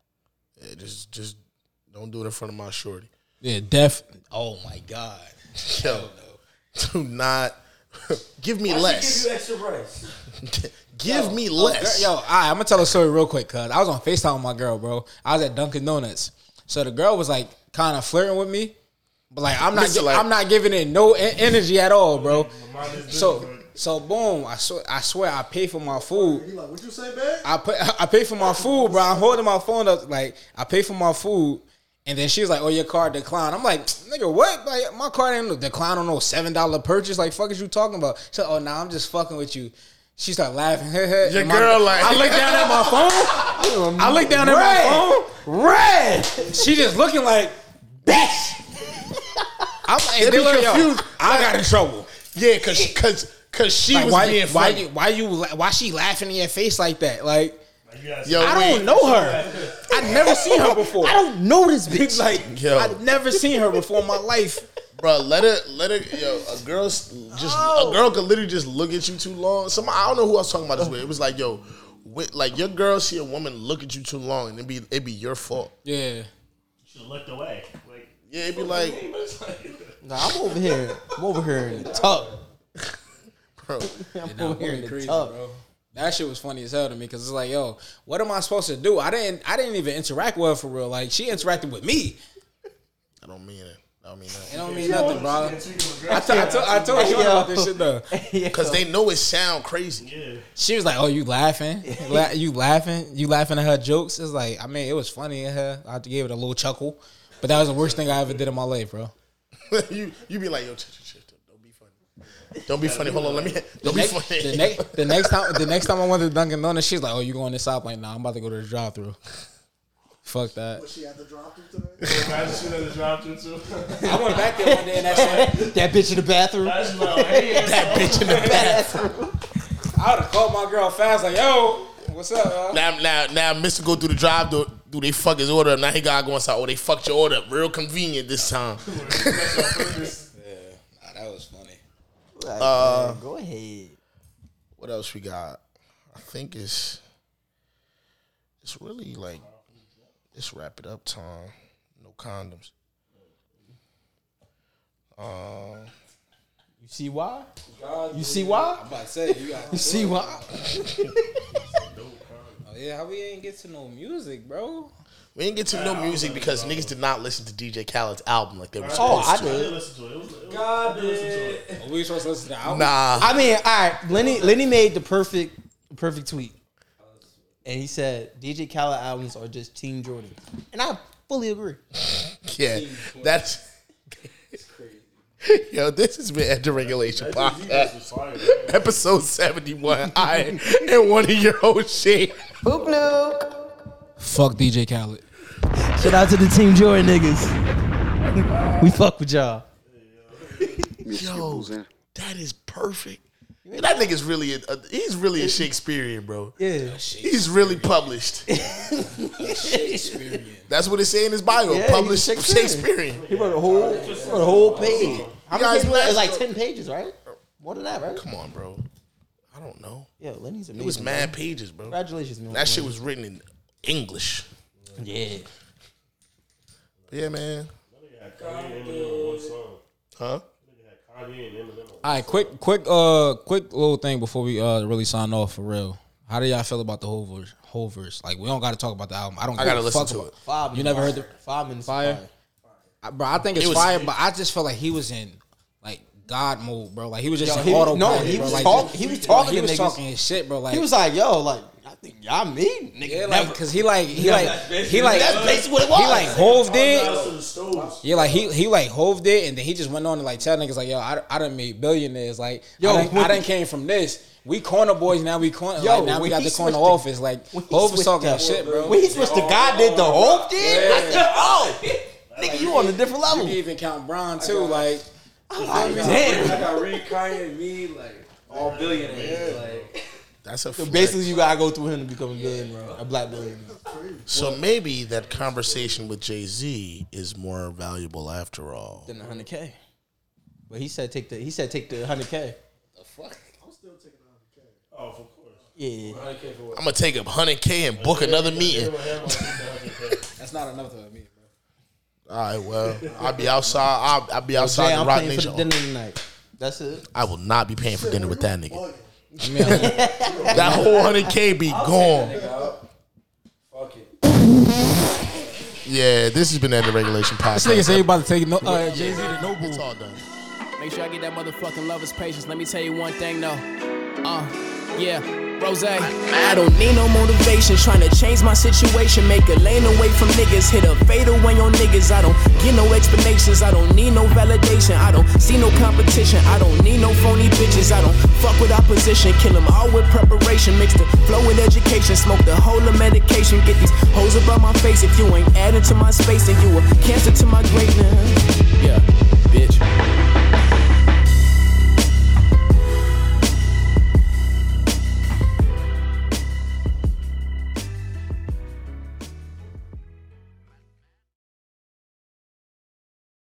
Yeah, just just don't do it in front of my shorty. Yeah, def. Oh my god. Yo, do not give me Why she less. give you extra rice? Give me Oh, less. girl, yo, all right, I'm gonna tell a story real quick, cause I was on FaceTime with my girl, bro. I was at Dunkin' Donuts, so the girl was like kind of flirting with me, but like I'm not, Mister gi- like- I'm not giving it no e- energy at all, bro. So, so boom, I swear, I swear, I pay for my food. He like, what you say, babe? I pay, I pay for my food, bro. I'm holding my phone up, like I pay for my food, and then she was like, "Oh, your card declined." I'm like, "Nigga, what? Like my card ain't decline on no seven dollar purchase. Like, fuck is you talking about?" She said, "Oh, nah, I'm just fucking with you." She started laughing. Your And my- girl like- I looked down at my phone. I looked down at my phone. Red. She just looking like, bitch. I'm They and be they look, yo, confused. I got in trouble. Yeah, cause cause cause she Like, was why, being why, funny. you, why you, la- why she laughing in your face like that? Like, Yo, I wait. don't know her. I've never seen her before. I don't know this bitch. Like, Yo. I've never seen her before in my life. Bro, let her, let her, yo, a girl just, a girl could literally just look at you too long. Some, I don't know who I was talking about this with. It was like, yo, with, like your girl see a woman look at you too long, and it be, it be your fault. Yeah. You should have looked away. Like, Yeah, it be like, Nah, I'm over here. I'm over here in the tub. bro, I'm Nah, over here in going the crazy, tub. bro. That shit was funny as hell to me because it's like, yo, what am I supposed to do? I didn't, I didn't even interact with her for real. Like, she interacted with me. I don't mean it. I don't mean It that. don't mean nothing, bro. I, t- I, t- I told you about this shit though. Because they know it sound crazy. She was like, "Oh, you laughing? La- you laughing? You laughing at her jokes?" It's like, I mean, it was funny at her. I gave it a little chuckle, but that was the worst thing I ever did in my life, bro. you, you be like, yo, ch- ch- ch- don't be funny. Don't be funny. Hold on, let me. Don't be next, funny. The, next, the next time, the next time I went to Dunkin' Donuts, she's like, "Oh, you going this up?" Like, nah, I'm about to go to the drive-through. Fuck that. Was she at the drive-through today? imagine she at the drive-thru too. I went back there one day and that shit. That bitch in the bathroom. That's like, hey, that bitch in the bathroom. I would have called my girl fast, like, "Yo, what's up?" Yo? Now, now, now, Mister go through the drive. Do, do they fuck his order up? Now he gotta go inside. Oh, they fucked your order up. Real convenient this time. Yeah, nah, that was funny. Uh, Go ahead. What else we got? I think it's it's really like it's wrap it up time. No condoms. Um, You see why? You see why? I'm about to say you got. You see why? Oh yeah, how we ain't get to no music, bro? we didn't get to no music because niggas did not listen to D J Khaled's album like they were Oh, supposed I to. did. listen to it. It was, it was, God I did listen to it. did. Are we supposed to listen to the album? Nah, I mean, all right. Lenny Lenny made the perfect perfect tweet, and he said D J Khaled albums are just Team Jordan, and I fully agree. yeah, that's. Yo, this has been Enter Regulation Podcast, was fire, man. episode seventy-one. I and one of your hosts, Shane. Fuck D J Khaled. Shout out to the Team Jordan niggas. We fuck with y'all. Yo, that is perfect. That nigga's really, a, a, he's really a Shakespearean, bro. Yeah. He's really published. Shakespearean. That's what it say in his bio. Yeah, Published he's Shakespearean. He wrote a whole, he wrote a whole page. How You many guys pages? was it? It's like mad? ten pages, right? More than that, right? Come on, bro. I don't know. Yeah, Lenny's amazing. It was mad bro. pages, bro. Congratulations, man. That shit was written in English. Yeah. Yeah, man. Huh? All right, quick, quick, uh, quick little thing before we uh really sign off for real. How do y'all feel about the whole verse? Whole verse? Like we don't got to talk about the album. I don't. I give gotta a listen fuck to about it. Five You never heard the Five minutes. fire? Fire. I, bro, I think it's It was- fire, but I just felt like he was in like God mode, bro. Like he was just Yo, in he- auto. no, pilot, he bro. was like, talk- he was bro, talking He to was niggas. talking his shit, bro. Like He was like, "Yo, like I think y'all me, nigga." yeah, like because he like he Yeah, like that's basically- he like that's basically what it was. He like Hove did. Yeah, like he he like Hove did, and then he just went on to like tell niggas like, yo, I, I done made billionaires. Like, Yo, I done, when- I done came from this. We corner boys now. We corner. Yo, like, now we when got he the corner switched to- office. Like when he Hove was switched talking to- shit, bro. When he switched to God did the Hope did, I said, "Oh, nigga, you on a different level." You can even count Bron too. Like, I'm like, I damn. got Reed, Kanye, and me, like all billionaires. Like That's a So flex. basically, you gotta go through him to become a billionaire, a black billionaire. So maybe that conversation with Jay-Z is more valuable after all. Then the hundred k. But he said take the he said take the hundred k. the fuck? Oh, of course. Yeah. I'm gonna take up one hundred K and book another meeting. That's not enough to me, bro. All right, well, I'll be outside. I'll, I'll be Jay, outside I'm the Rock paying for Nation. the dinner tonight. That's it. I will not be paying for dinner with that nigga. I mean, I- That whole one hundred K be gone. fuck it. Yeah, this has been the Regulation this nigga Podcast. say he about to take no, uh, Jay Z to It's Noble. all done. Make sure I get that motherfucking lover's patience. Let me tell you one thing though. Uh, yeah, Rose. I don't need no motivation. Trying to change my situation. Make a lane away from niggas. Hit a fade away on niggas. I don't get no explanations. I don't need no validation. I don't see no competition. I don't need no phony bitches. I don't fuck with opposition. Kill them all with preparation. Mix the flow with education. Smoke the whole of medication. Get these hoes above my face. If you ain't adding to my space, then you a cancer to my greatness.